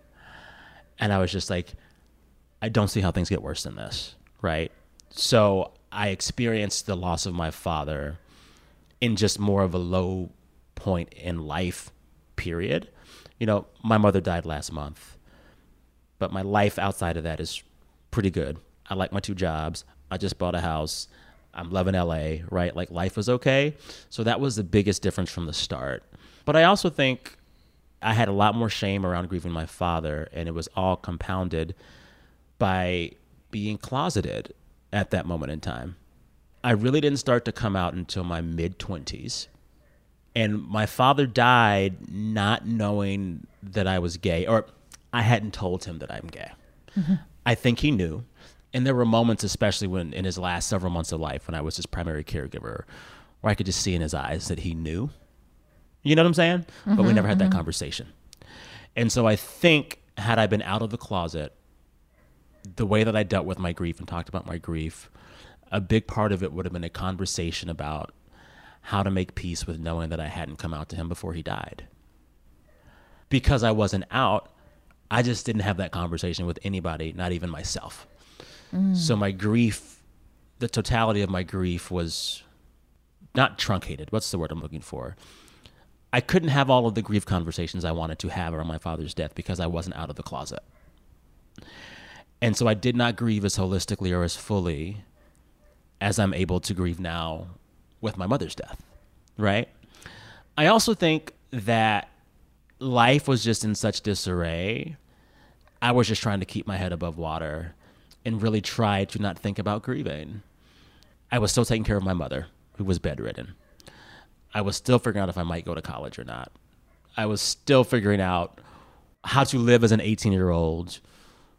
And I was just like, I don't see how things get worse than this, right? So I experienced the loss of my father in just more of a low point in life, period. You know, my mother died last month, but my life outside of that is pretty good. I like my 2 jobs. I just bought a house. I'm loving LA, right? Like, life was okay. So that was the biggest difference from the start. But I also think I had a lot more shame around grieving my father, and it was all compounded by being closeted at that moment in time. I really didn't start to come out until my mid-20s. And my father died not knowing that I was gay, or I hadn't told him that I'm gay. I think he knew. And there were moments, especially when in his last several months of life, when I was his primary caregiver, where I could just see in his eyes that he knew. You know what I'm saying? But we never had that conversation. And so I think had I been out of the closet, the way that I dealt with my grief and talked about my grief, a big part of it would have been a conversation about how to make peace with knowing that I hadn't come out to him before he died. Because I wasn't out, I just didn't have that conversation with anybody, not even myself. So my grief, the totality of my grief was not truncated. What's the word I'm looking for? I couldn't have all of the grief conversations I wanted to have around my father's death because I wasn't out of the closet. And so I did not grieve as holistically or as fully as I'm able to grieve now with my mother's death, right? I also think that life was just in such disarray. I was just trying to keep my head above water and really try to not think about grieving. I was still taking care of my mother, who was bedridden. I was still figuring out if I might go to college or not. I was still figuring out how to live as an 18-year-old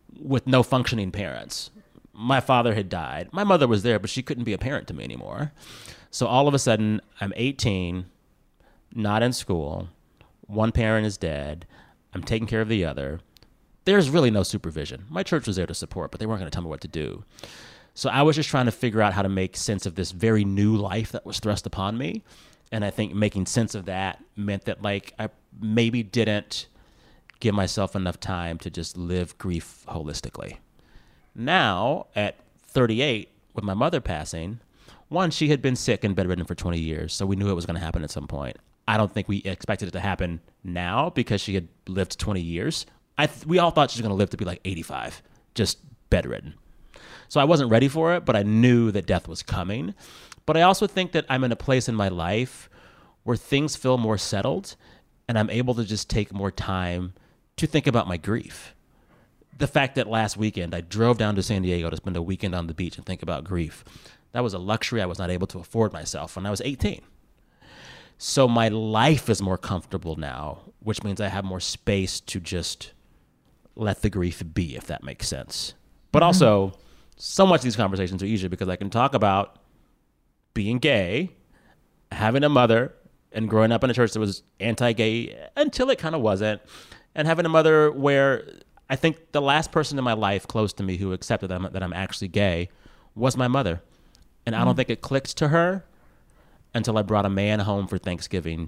with no functioning parents. My father had died. My mother was there, but she couldn't be a parent to me anymore. So all of a sudden, I'm 18, not in school. One parent is dead. I'm taking care of the other. There's really no supervision. My church was there to support, but they weren't going to tell me what to do. So I was just trying to figure out how to make sense of this very new life that was thrust upon me. And I think making sense of that meant that, like, I maybe didn't give myself enough time to just live grief holistically. Now, at 38, with my mother passing, one, she had been sick and bedridden for 20 years, so we knew it was going to happen at some point. I don't think we expected it to happen now because she had lived 20 years. We all thought she was going to live to be like 85, just bedridden. So I wasn't ready for it, but I knew that death was coming. But I also think that I'm in a place in my life where things feel more settled and I'm able to just take more time to think about my grief. The fact that last weekend I drove down to San Diego to spend a weekend on the beach and think about grief, that was a luxury I was not able to afford myself when I was 18. So my life is more comfortable now, which means I have more space to just let the grief be, if that makes sense. But also, so much of these conversations are easier because I can talk about being gay, having a mother, and growing up in a church that was anti-gay until it kind of wasn't, and having a mother where I think the last person in my life close to me who accepted that I'm actually gay was my mother. And I don't think it clicked to her until I brought a man home for Thanksgiving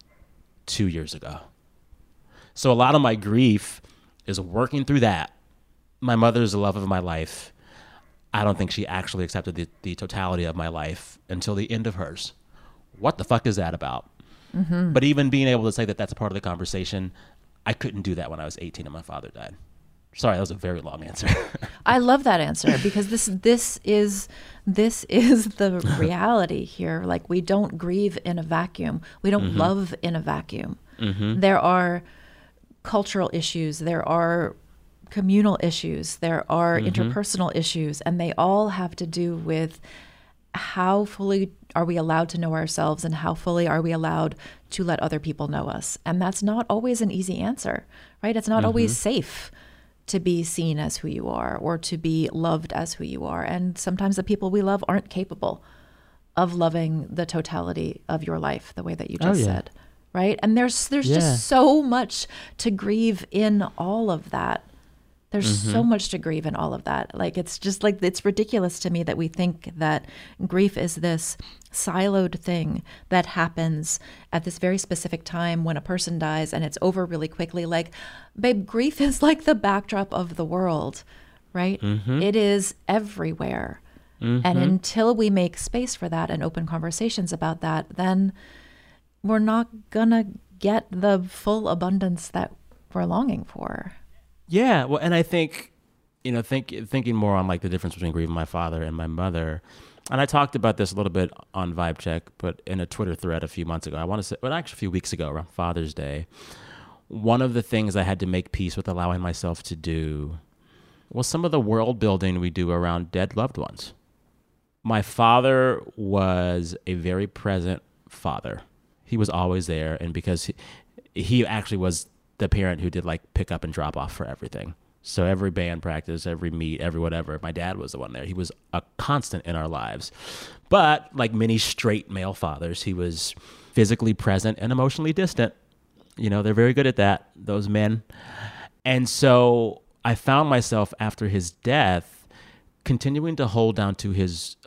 2 years ago. So a lot of my grief is working through that. My mother's the love of my life. I don't think she actually accepted the totality of my life until the end of hers. What the fuck is that about? Mm-hmm. But even being able to say that that's a part of the conversation, I couldn't do that when I was 18 and my father died. Sorry, that was a very long answer. I love that answer because this is the reality here. Like, we don't grieve in a vacuum. We don't love in a vacuum. Mm-hmm. There are cultural issues. There are communal issues. There are interpersonal issues, and they all have to do with how fully are we allowed to know ourselves and how fully are we allowed to let other people know us. And that's not always an easy answer, right? It's not always safe to be seen as who you are or to be loved as who you are. And sometimes the people we love aren't capable of loving the totality of your life the way that you just said, right? And there's just so much to grieve in all of that. There's so much to grieve in all of that. Like, it's just like, it's ridiculous to me that we think that grief is this siloed thing that happens at this very specific time when a person dies and it's over really quickly. Like, babe, grief is like the backdrop of the world, right? It is everywhere. And until we make space for that and open conversations about that, then we're not gonna get the full abundance that we're longing for. Yeah, well, and I think, thinking more on like the difference between grieving my father and my mother, and I talked about this a little bit on Vibe Check, but in a Twitter thread a few months ago, actually a few weeks ago, around Father's Day, one of the things I had to make peace with allowing myself to do was some of the world building we do around dead loved ones. My father was a very present father. He was always there, and because he actually was the parent who did like pick up and drop off for everything. So every band practice, every meet, every whatever, my dad was the one there. He was a constant in our lives. But like many straight male fathers, he was physically present and emotionally distant. They're very good at that, those men. And so I found myself after his death continuing to hold on to his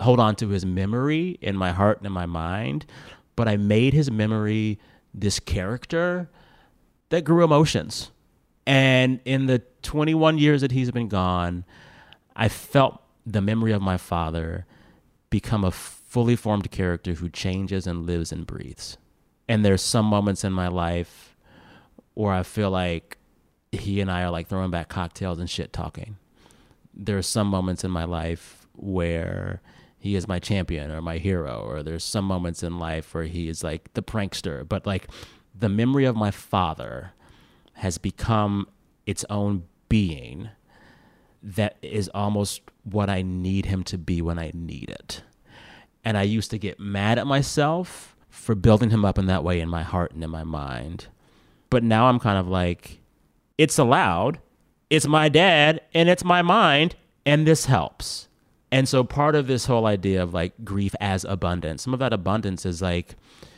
memory in my heart and in my mind. But I made his memory this character that grew emotions. And in the 21 years that he's been gone, I felt the memory of my father become a fully formed character who changes and lives and breathes. And there's some moments in my life where I feel like he and I are like throwing back cocktails and shit talking. There's some moments in my life where he is my champion or my hero, or there's some moments in life where he is like the prankster. But like, the memory of my father has become its own being that is almost what I need him to be when I need it. And I used to get mad at myself for building him up in that way in my heart and in my mind. But now I'm kind of like, it's allowed. It's my dad, and it's my mind, and this helps. And so part of this whole idea of like grief as abundance, some of that abundance is like,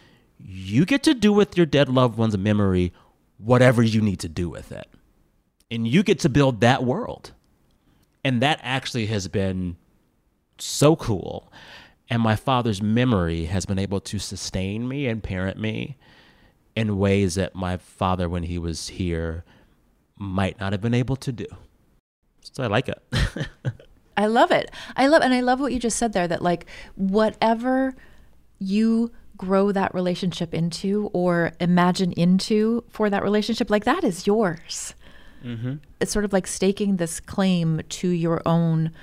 you get to do with your dead loved one's memory whatever you need to do with it. And you get to build that world. And that actually has been so cool. And my father's memory has been able to sustain me and parent me in ways that my father, when he was here, might not have been able to do. So I like it. I love it. I love what you just said there, that like whatever you grow that relationship into or imagine into for that relationship, like that is yours. Mm-hmm. It's sort of like staking this claim to your own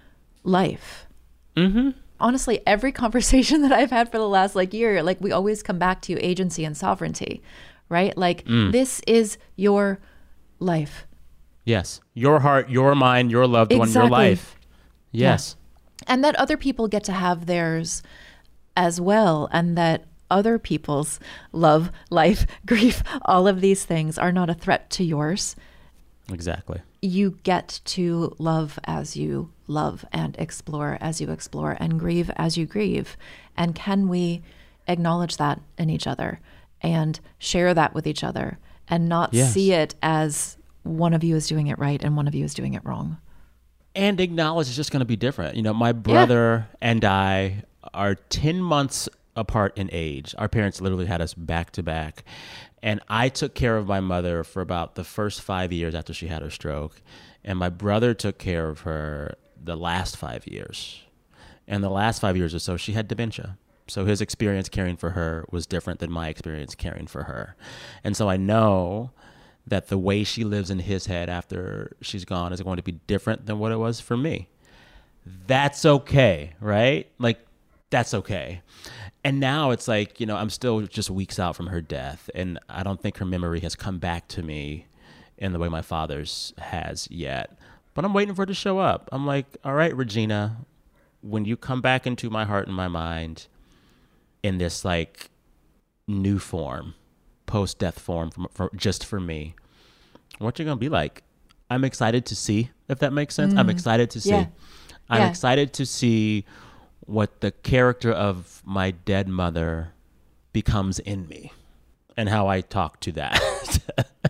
life. Mm-hmm. Honestly, every conversation that I've had for the last like year, like we always come back to agency and sovereignty, right? Like this is your life. Yes. Your heart, your mind, your loved one, your life. Yes. Yeah. And that other people get to have theirs as well. And that other people's love, life, grief, all of these things are not a threat to yours. Exactly. You get to love as you love and explore as you explore and grieve as you grieve. And can we acknowledge that in each other and share that with each other and not see it as one of you is doing it right and one of you is doing it wrong? And acknowledge it's just going to be different. You know, my brother and I are 10 months apart in age. Our parents literally had us back to back. And I took care of my mother for about the first 5 years after she had her stroke. And my brother took care of her the last 5 years. And the last 5 years or so, she had dementia. So his experience caring for her was different than my experience caring for her. And so I know that the way she lives in his head after she's gone is going to be different than what it was for me. That's okay, right? Like, that's okay. And now it's like, you know, I'm still just weeks out from her death, and I don't think her memory has come back to me in the way my father's has yet. But I'm waiting for it to show up. I'm like, all right, Regina, when you come back into my heart and my mind in this like new form, post-death form just for me, what you gonna be like? I'm excited to see, if that makes sense. I'm excited to see. Yeah. I'm excited to see what the character of my dead mother becomes in me and how I talk to that.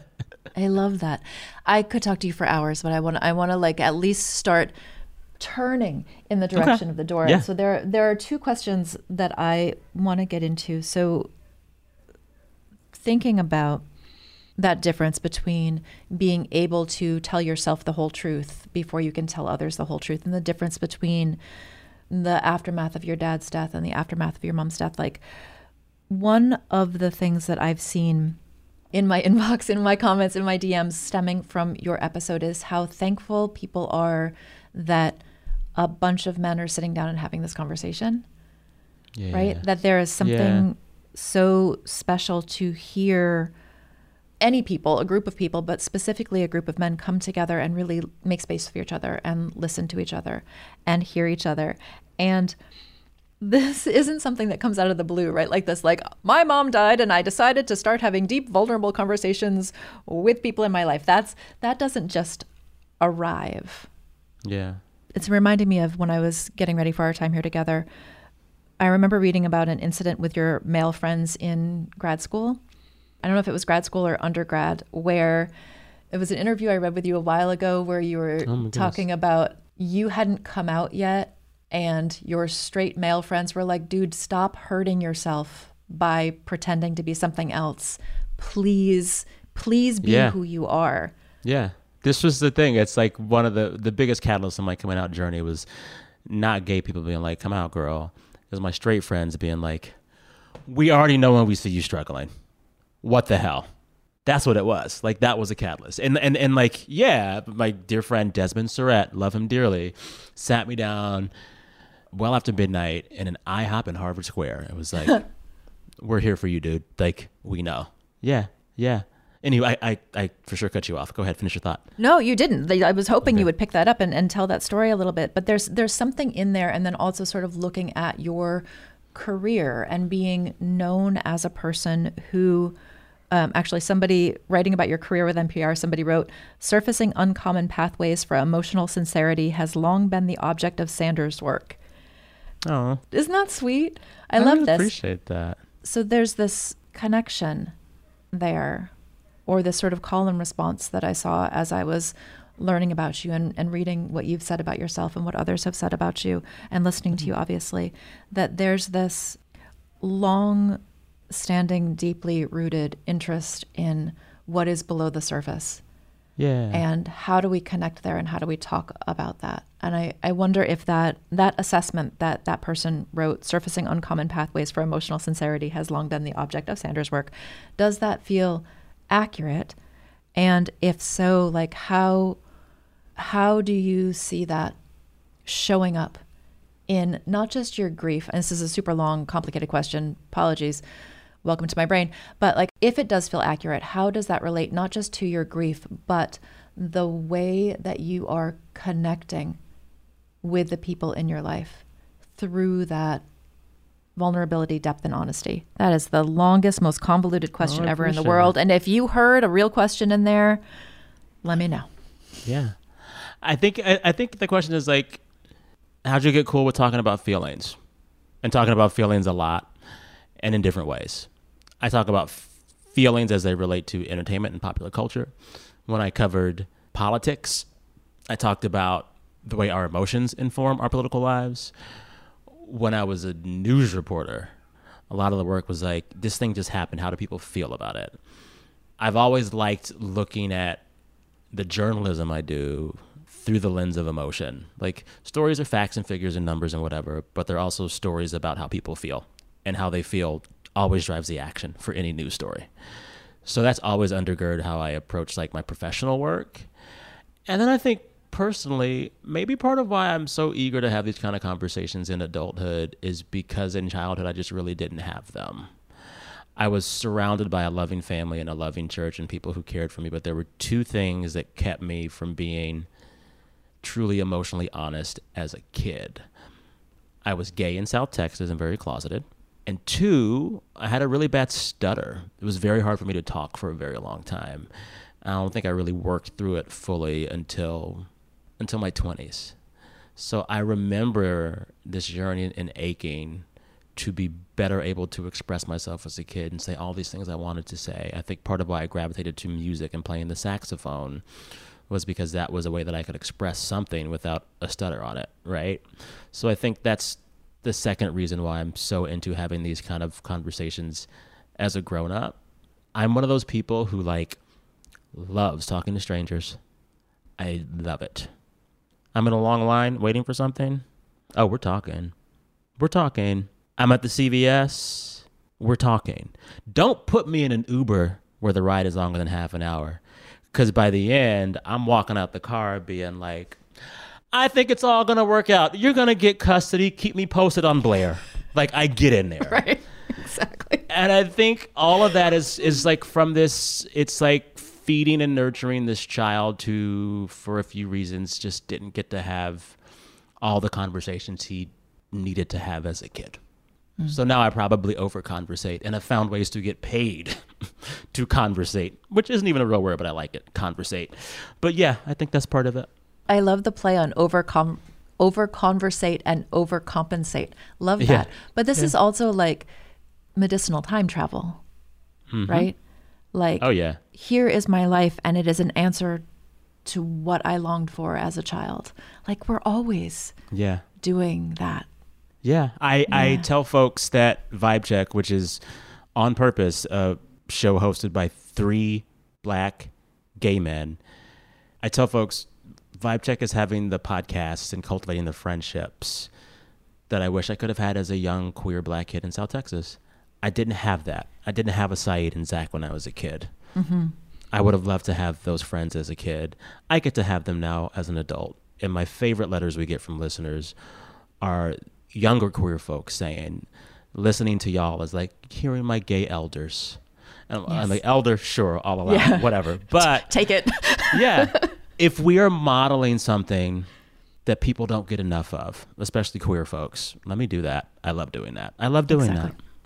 I love that. I could talk to you for hours, but I want to like at least start turning in the direction of the door. Yeah. So there are two questions that I want to get into. So thinking about that difference between being able to tell yourself the whole truth before you can tell others the whole truth, and the difference between the aftermath of your dad's death and the aftermath of your mom's death. Like, one of the things that I've seen in my inbox, in my comments, in my DMs stemming from your episode is how thankful people are that a bunch of men are sitting down and having this conversation, right? That there is something so special to hear any people, a group of people, but specifically a group of men come together and really make space for each other and listen to each other and hear each other. And this isn't something that comes out of the blue, right? Like this, like, my mom died and I decided to start having deep, vulnerable conversations with people in my life. That doesn't just arrive. Yeah. It's reminding me of when I was getting ready for our time here together. I remember reading about an incident with your male friends in grad school. I don't know if it was grad school or undergrad, where it was an interview I read with you a while ago where you were talking about you hadn't come out yet and your straight male friends were like, dude, stop hurting yourself by pretending to be something else. Please be who you are. Yeah. This was the thing. It's like one of the biggest catalysts in my coming out journey was not gay people being like, come out, girl. It was my straight friends being like, we already know when we see you struggling. What the hell? That's what it was. Like, that was a catalyst. And like, yeah, my dear friend Desmond Surratt, love him dearly, sat me down well after midnight in an IHOP in Harvard Square. It was like, we're here for you, dude. Like, we know. Yeah. Anyway, I for sure cut you off. Go ahead, finish your thought. No, you didn't. I was hoping you would pick that up and tell that story a little bit. But there's something in there, and then also sort of looking at your career and being known as a person who Actually, somebody writing about your career with NPR, somebody wrote, surfacing uncommon pathways for emotional sincerity has long been the object of Sanders' work. Oh, isn't that sweet? I love this. Appreciate that. So there's this connection there, or this sort of call and response that I saw as I was learning about you and reading what you've said about yourself and what others have said about you and listening to you, obviously, that there's this long-standing, deeply rooted interest in what is below the surface. Yeah. And how do we connect there and how do we talk about that? And I wonder if that assessment that person wrote, surfacing uncommon pathways for emotional sincerity has long been the object of Sanders' work. Does that feel accurate? And if so, like how do you see that showing up in not just your grief? And this is a super long, complicated question. Apologies. Welcome to my brain. But like, if it does feel accurate, how does that relate not just to your grief, but the way that you are connecting with the people in your life through that vulnerability, depth, and honesty? That is the longest, most convoluted question ever in the world. And if you heard a real question in there, let me know. Yeah. I think the question is like, how'd you get cool with talking about feelings? And talking about feelings a lot and in different ways. I talk about feelings as they relate to entertainment and popular culture. When I covered politics, I talked about the way our emotions inform our political lives. When I was a news reporter, a lot of the work was like, this thing just happened. How do people feel about it? I've always liked looking at the journalism I do through the lens of emotion. Like, stories are facts and figures and numbers and whatever, but they're also stories about how people feel, and how they feel always drives the action for any news story. So that's always undergird how I approach like my professional work. And then I think personally, maybe part of why I'm so eager to have these kind of conversations in adulthood is because in childhood I just really didn't have them. I was surrounded by a loving family and a loving church and people who cared for me, but there were two things that kept me from being truly emotionally honest as a kid. I was gay in South Texas and very closeted. And two, I had a really bad stutter. It was very hard for me to talk for a very long time. I don't think I really worked through it fully until my 20s. So I remember this yearning and aching to be better able to express myself as a kid and say all these things I wanted to say. I think part of why I gravitated to music and playing the saxophone was because that was a way that I could express something without a stutter on it, right? So I think that's the second reason why I'm so into having these kind of conversations as a grown-up. I'm one of those people who like loves talking to strangers. I love it. I'm in a long line waiting for something. Oh, we're talking. I'm at the CVS. We're talking. Don't put me in an Uber where the ride is longer than half an hour. Because by the end, I'm walking out the car being like, I think it's all going to work out. You're going to get custody. Keep me posted on Blair. Like, I get in there. Right. Exactly. And I think all of that is like from this, it's like feeding and nurturing this child who, for a few reasons, just didn't get to have all the conversations he needed to have as a kid. So now I probably over-conversate, and have found ways to get paid to conversate, which isn't even a real word, but I like it, conversate. But yeah, I think that's part of it. I love the play on over-conversate and overcompensate. Love that. Yeah. But this is also like medicinal time travel, right? Like, Oh, yeah. Here is my life, and it is an answer to what I longed for as a child. Like, we're always Yeah. doing that. Yeah. I tell folks that Vibe Check, which is on purpose a show hosted by 3 Black gay men, I tell folks Vibe Check is having the podcasts and cultivating the friendships that I wish I could have had as a young queer Black kid in South Texas. I didn't have that. I didn't have a Saeed and Zach when I was a kid. I would have loved to have those friends as a kid. I get to have them now as an adult. And my favorite letters we get from listeners are younger queer folks saying, listening to y'all is like hearing my gay elders. And I'm like, elder, sure, all allowed, whatever. But Take it. yeah, if we are modeling something that people don't get enough of, especially queer folks, let me do that. I love doing that. I love doing that.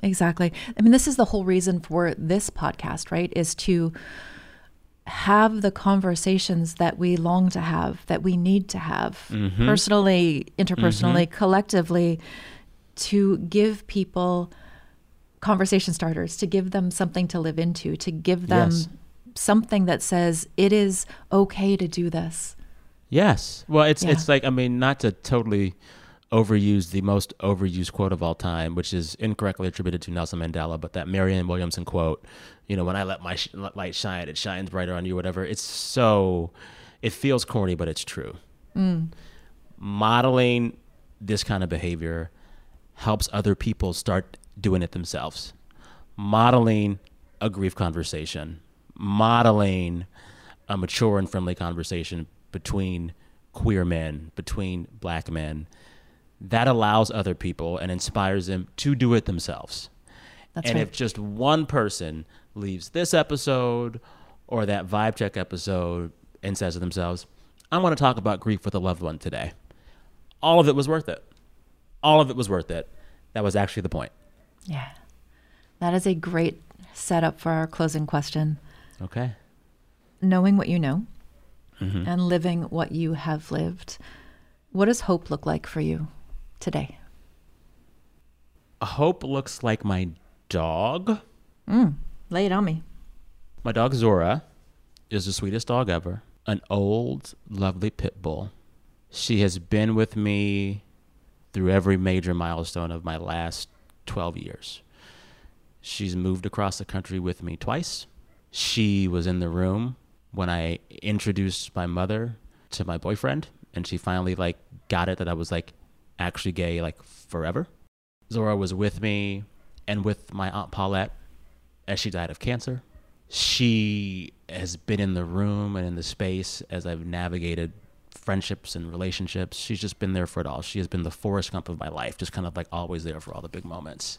Exactly. I mean, this is the whole reason for this podcast, right? Is to have the conversations that we long to have, that we need to have, personally, interpersonally, collectively, to give people conversation starters, to give them something to live into, to give them something that says it is okay to do this. Yes. Well, it's like, I mean, not to totally overuse the most overused quote of all time, which is incorrectly attributed to Nelson Mandela, but that Marianne Williamson quote, you know, when I let my light shine, it shines brighter on you, whatever. It feels corny, but it's true. Modeling this kind of behavior helps other people start doing it themselves. Modeling a grief conversation, modeling a mature and friendly conversation between queer men, between Black men, that allows other people and inspires them to do it themselves. That's and right. if just one person leaves this episode or that Vibe Check episode and says to themselves, I'm going to talk about grief with a loved one today, all of it was worth it. All of it was worth it. That was actually the point. Yeah. That is a great setup for our closing question. Okay. Knowing what you know and living what you have lived, what does hope look like for you today? Hope looks like my dog. Lay it on me. My dog Zora is the sweetest dog ever. An old, lovely pit bull. She has been with me through every major milestone of my last 12 years. She's moved across the country with me twice. She was in the room when I introduced my mother to my boyfriend, and she finally got it that I was actually gay forever. Zora was with me and with my Aunt Paulette as she died of cancer. She has been in the room and in the space as I've navigated friendships and relationships. She's just been there for it all. She has been the Forrest Gump of my life, just kind of always there for all the big moments.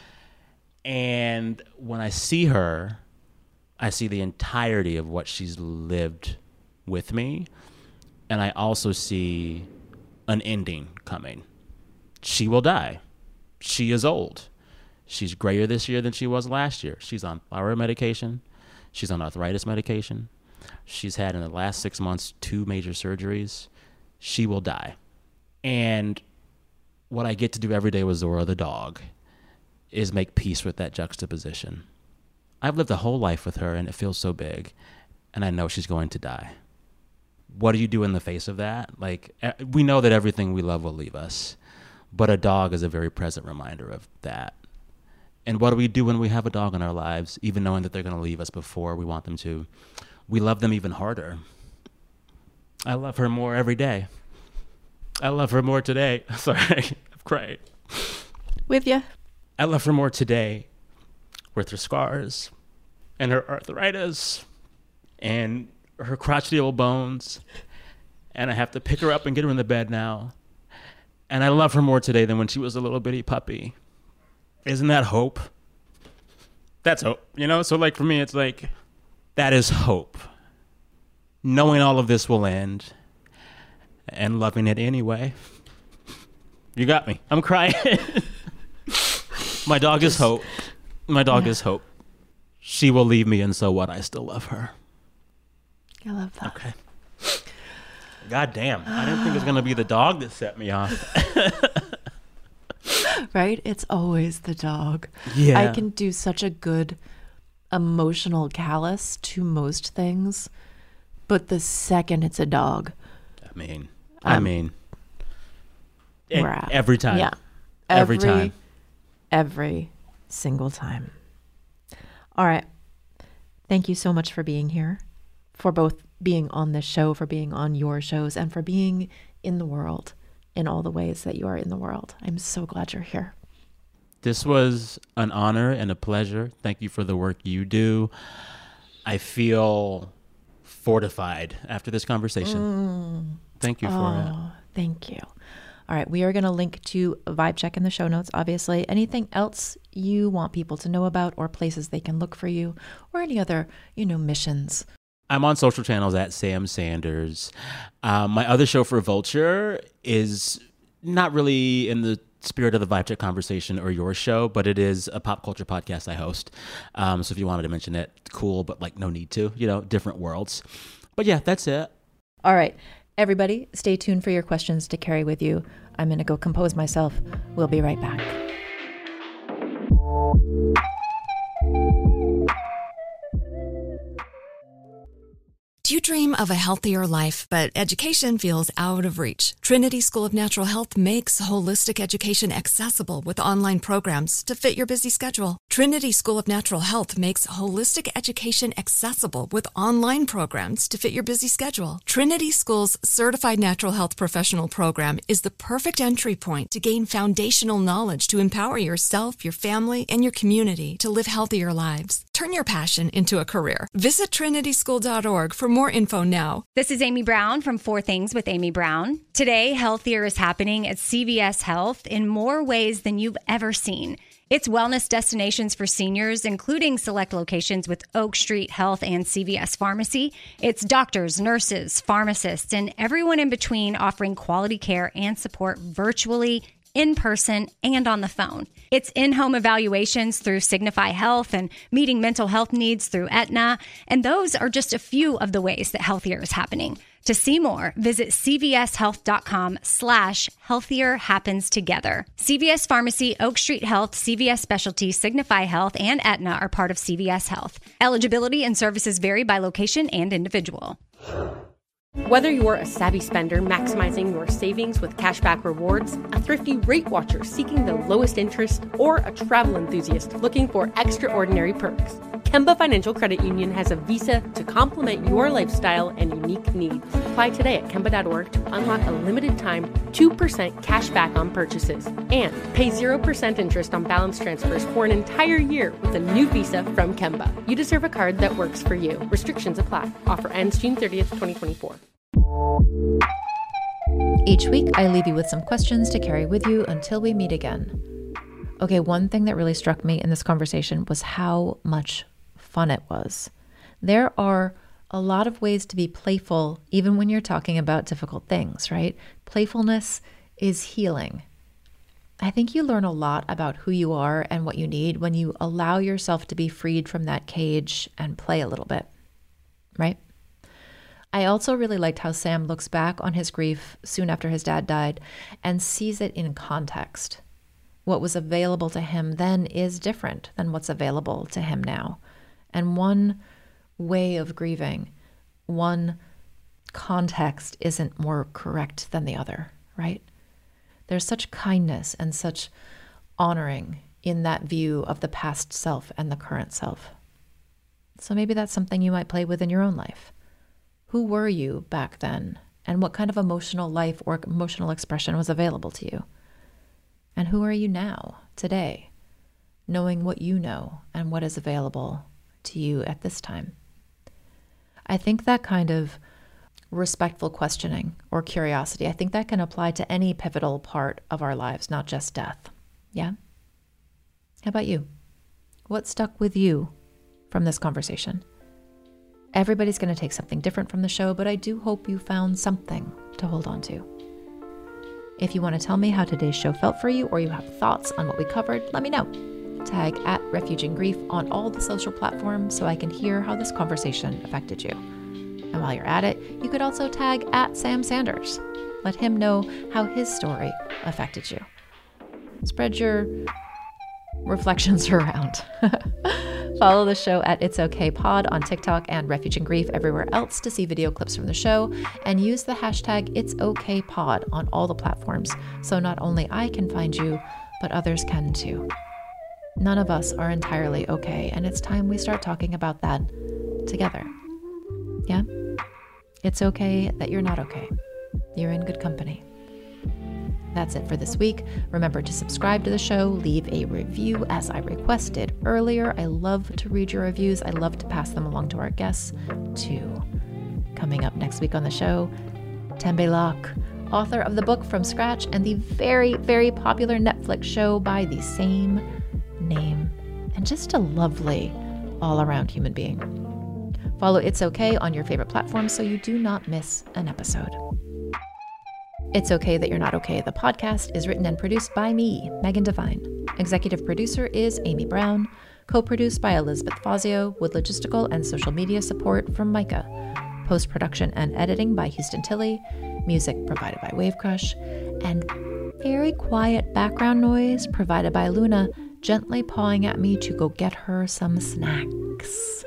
And when I see her, I see the entirety of what she's lived with me. And I also see an ending coming. She will die. She is old. She's grayer this year than she was last year. She's on thyroid medication. She's on arthritis medication. She's had in the last 6 months 2 major surgeries. She will die. And what I get to do every day with Zora the dog is make peace with that juxtaposition. I've lived a whole life with her, and it feels so big, and I know she's going to die. What do you do in the face of that? We know that everything we love will leave us, but a dog is a very present reminder of that. And what do we do when we have a dog in our lives, even knowing that they're going to leave us before we want them to? We love them even harder. I love her more every day. I love her more today. Sorry, I've cried. With you. I love her more today with her scars and her arthritis and her crotchety old bones. And I have to pick her up and get her in the bed now. And I love her more today than when she was a little bitty puppy. Isn't that hope? That's hope, So for me, it's that is hope. Knowing all of this will end and loving it anyway. You got me. I'm crying. My dog is hope. My dog is hope. She will leave me, and so what? I still love her. I love that. Okay. God damn. I didn't think it was going to be the dog that set me off. Right? It's always the dog. Yeah. I can do such a good emotional callus to most things, but the second it's a dog, we're out. Every time. Yeah. Every time. Every single time. All right. Thank you so much for being here, for both being on this show, for being on your shows, and for being in the world in all the ways that you are in the world. I'm so glad you're here. This was an honor and a pleasure. Thank you for the work you do. I feel fortified after this conversation. Thank you for it. Thank you. All right. We are going to link to Vibe Check in the show notes, obviously. Anything else you want people to know about, or places they can look for you, or any other, missions? I'm on social channels at Sam Sanders. My other show for Vulture is not really in the spirit of the Vibe Check conversation or your show, but it is a pop culture podcast I host. So if you wanted to mention it, cool, but like no need to, different worlds. But yeah, that's it. All right, everybody, stay tuned for your questions to carry with you. I'm going to go compose myself. We'll be right back. Do you dream of a healthier life, but education feels out of reach? Trinity School of Natural Health makes holistic education accessible with online programs to fit your busy schedule. Trinity School of Natural Health makes holistic education accessible with online programs to fit your busy schedule. Trinity School's Certified Natural Health Professional Program is the perfect entry point to gain foundational knowledge to empower yourself, your family, and your community to live healthier lives. Turn your passion into a career. Visit trinityschool.org for more info now. This is Amy Brown from 4 Things with Amy Brown. Today, healthier is happening at CVS Health in more ways than you've ever seen. It's wellness destinations for seniors, including select locations with Oak Street Health and CVS Pharmacy. It's doctors, nurses, pharmacists, and everyone in between offering quality care and support virtually, in person, and on the phone. It's in-home evaluations through Signify Health and meeting mental health needs through Aetna. And those are just a few of the ways that healthier is happening. To see more, visit cvshealth.com/healthier happens together. CVS Pharmacy, Oak Street Health, CVS Specialty, Signify Health, and Aetna are part of CVS Health. Eligibility and services vary by location and individual. Whether you're a savvy spender maximizing your savings with cashback rewards, a thrifty rate watcher seeking the lowest interest, or a travel enthusiast looking for extraordinary perks, Kemba Financial Credit Union has a visa to complement your lifestyle and unique needs. Apply today at Kemba.org to unlock a limited-time 2% cash back on purchases and pay 0% interest on balance transfers for an entire year with a new visa from Kemba. You deserve a card that works for you. Restrictions apply. Offer ends June 30th, 2024. Each week, I leave you with some questions to carry with you until we meet again. Okay, one thing that really struck me in this conversation was how much fun it was. There are a lot of ways to be playful, even when you're talking about difficult things, right? Playfulness is healing. I think you learn a lot about who you are and what you need when you allow yourself to be freed from that cage and play a little bit, right? I also really liked how Sam looks back on his grief soon after his dad died and sees it in context. What was available to him then is different than what's available to him now. And one way of grieving, one context isn't more correct than the other, right? There's such kindness and such honoring in that view of the past self and the current self. So maybe that's something you might play with in your own life. Who were you back then? And what kind of emotional life or emotional expression was available to you? And who are you now, today, knowing what you know and what is available to you at this time? I think that kind of respectful questioning or curiosity, I think that can apply to any pivotal part of our lives, not just death. Yeah? How about you? What stuck with you from this conversation? Everybody's going to take something different from the show, but I do hope you found something to hold on to. If you want to tell me how today's show felt for you, or you have thoughts on what we covered, let me know. Tag @RefugeInGrief on all the social platforms so I can hear how this conversation affected you. And while you're at it, you could also tag @Sam Sanders. Let him know how his story affected you. Spread your reflections around. Follow the show at It's Okay Pod on TikTok and Refuge and Grief everywhere else to see video clips from the show, and use the hashtag It's Okay Pod on all the platforms so not only I can find you, but others can too. None of us are entirely okay, and it's time we start talking about that together. Yeah? It's okay that you're not okay. You're in good company. That's it for this week. Remember to subscribe to the show, leave a review as I requested earlier. I love to read your reviews. I love to pass them along to our guests too. Coming up next week on the show, Tembe Locke, author of the book From Scratch and the very, very popular Netflix show by the same name, and just a lovely all-around human being. Follow It's Okay on your favorite platform so you do not miss an episode. It's Okay That You're Not Okay. The podcast is written and produced by me, Megan Devine. Executive producer is Amy Brown. Co-produced by Elizabeth Fazio, with logistical and social media support from Micah. Post-production and editing by Houston Tilley. Music provided by Wave Crush. And very quiet background noise provided by Luna, gently pawing at me to go get her some snacks.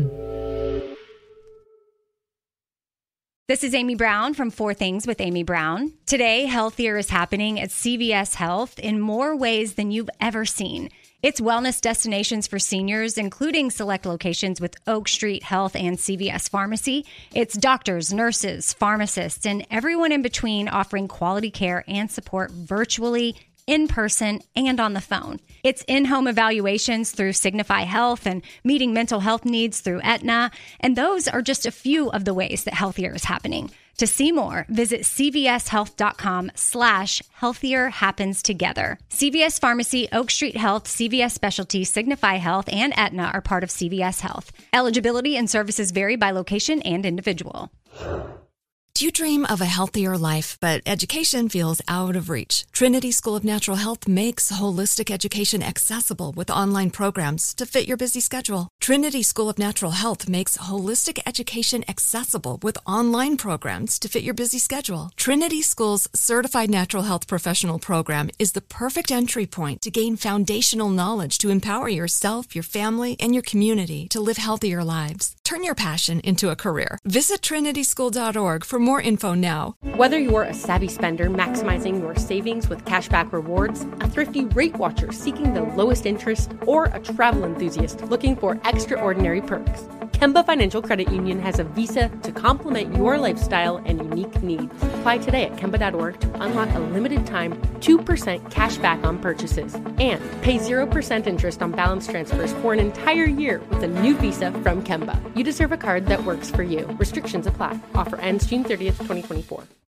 This is Amy Brown from 4 Things with Amy Brown. Today, healthier is happening at CVS Health in more ways than you've ever seen. It's wellness destinations for seniors, including select locations with Oak Street Health and CVS Pharmacy. It's doctors, nurses, pharmacists, and everyone in between offering quality care and support virtually, in person, and on the phone. It's in-home evaluations through Signify Health and meeting mental health needs through Aetna. And those are just a few of the ways that healthier is happening. To see more, visit cvshealth.com/healthier happens together. CVS Pharmacy, Oak Street Health, CVS Specialty, Signify Health, and Aetna are part of CVS Health. Eligibility and services vary by location and individual. Do you dream of a healthier life, but education feels out of reach? Trinity School of Natural Health makes holistic education accessible with online programs to fit your busy schedule. Trinity School of Natural Health makes holistic education accessible with online programs to fit your busy schedule. Trinity School's Certified Natural Health Professional Program is the perfect entry point to gain foundational knowledge to empower yourself, your family, and your community to live healthier lives. Turn your passion into a career. Visit trinityschool.org for more info now. Whether you're a savvy spender maximizing your savings with cashback rewards, a thrifty rate watcher seeking the lowest interest, or a travel enthusiast looking for extraordinary perks, Kemba Financial Credit Union has a visa to complement your lifestyle and unique needs. Apply today at Kemba.org to unlock a limited time 2% cash back on purchases and pay 0% interest on balance transfers for an entire year with a new visa from Kemba. You deserve a card that works for you. Restrictions apply. Offer ends June 30th, 2024.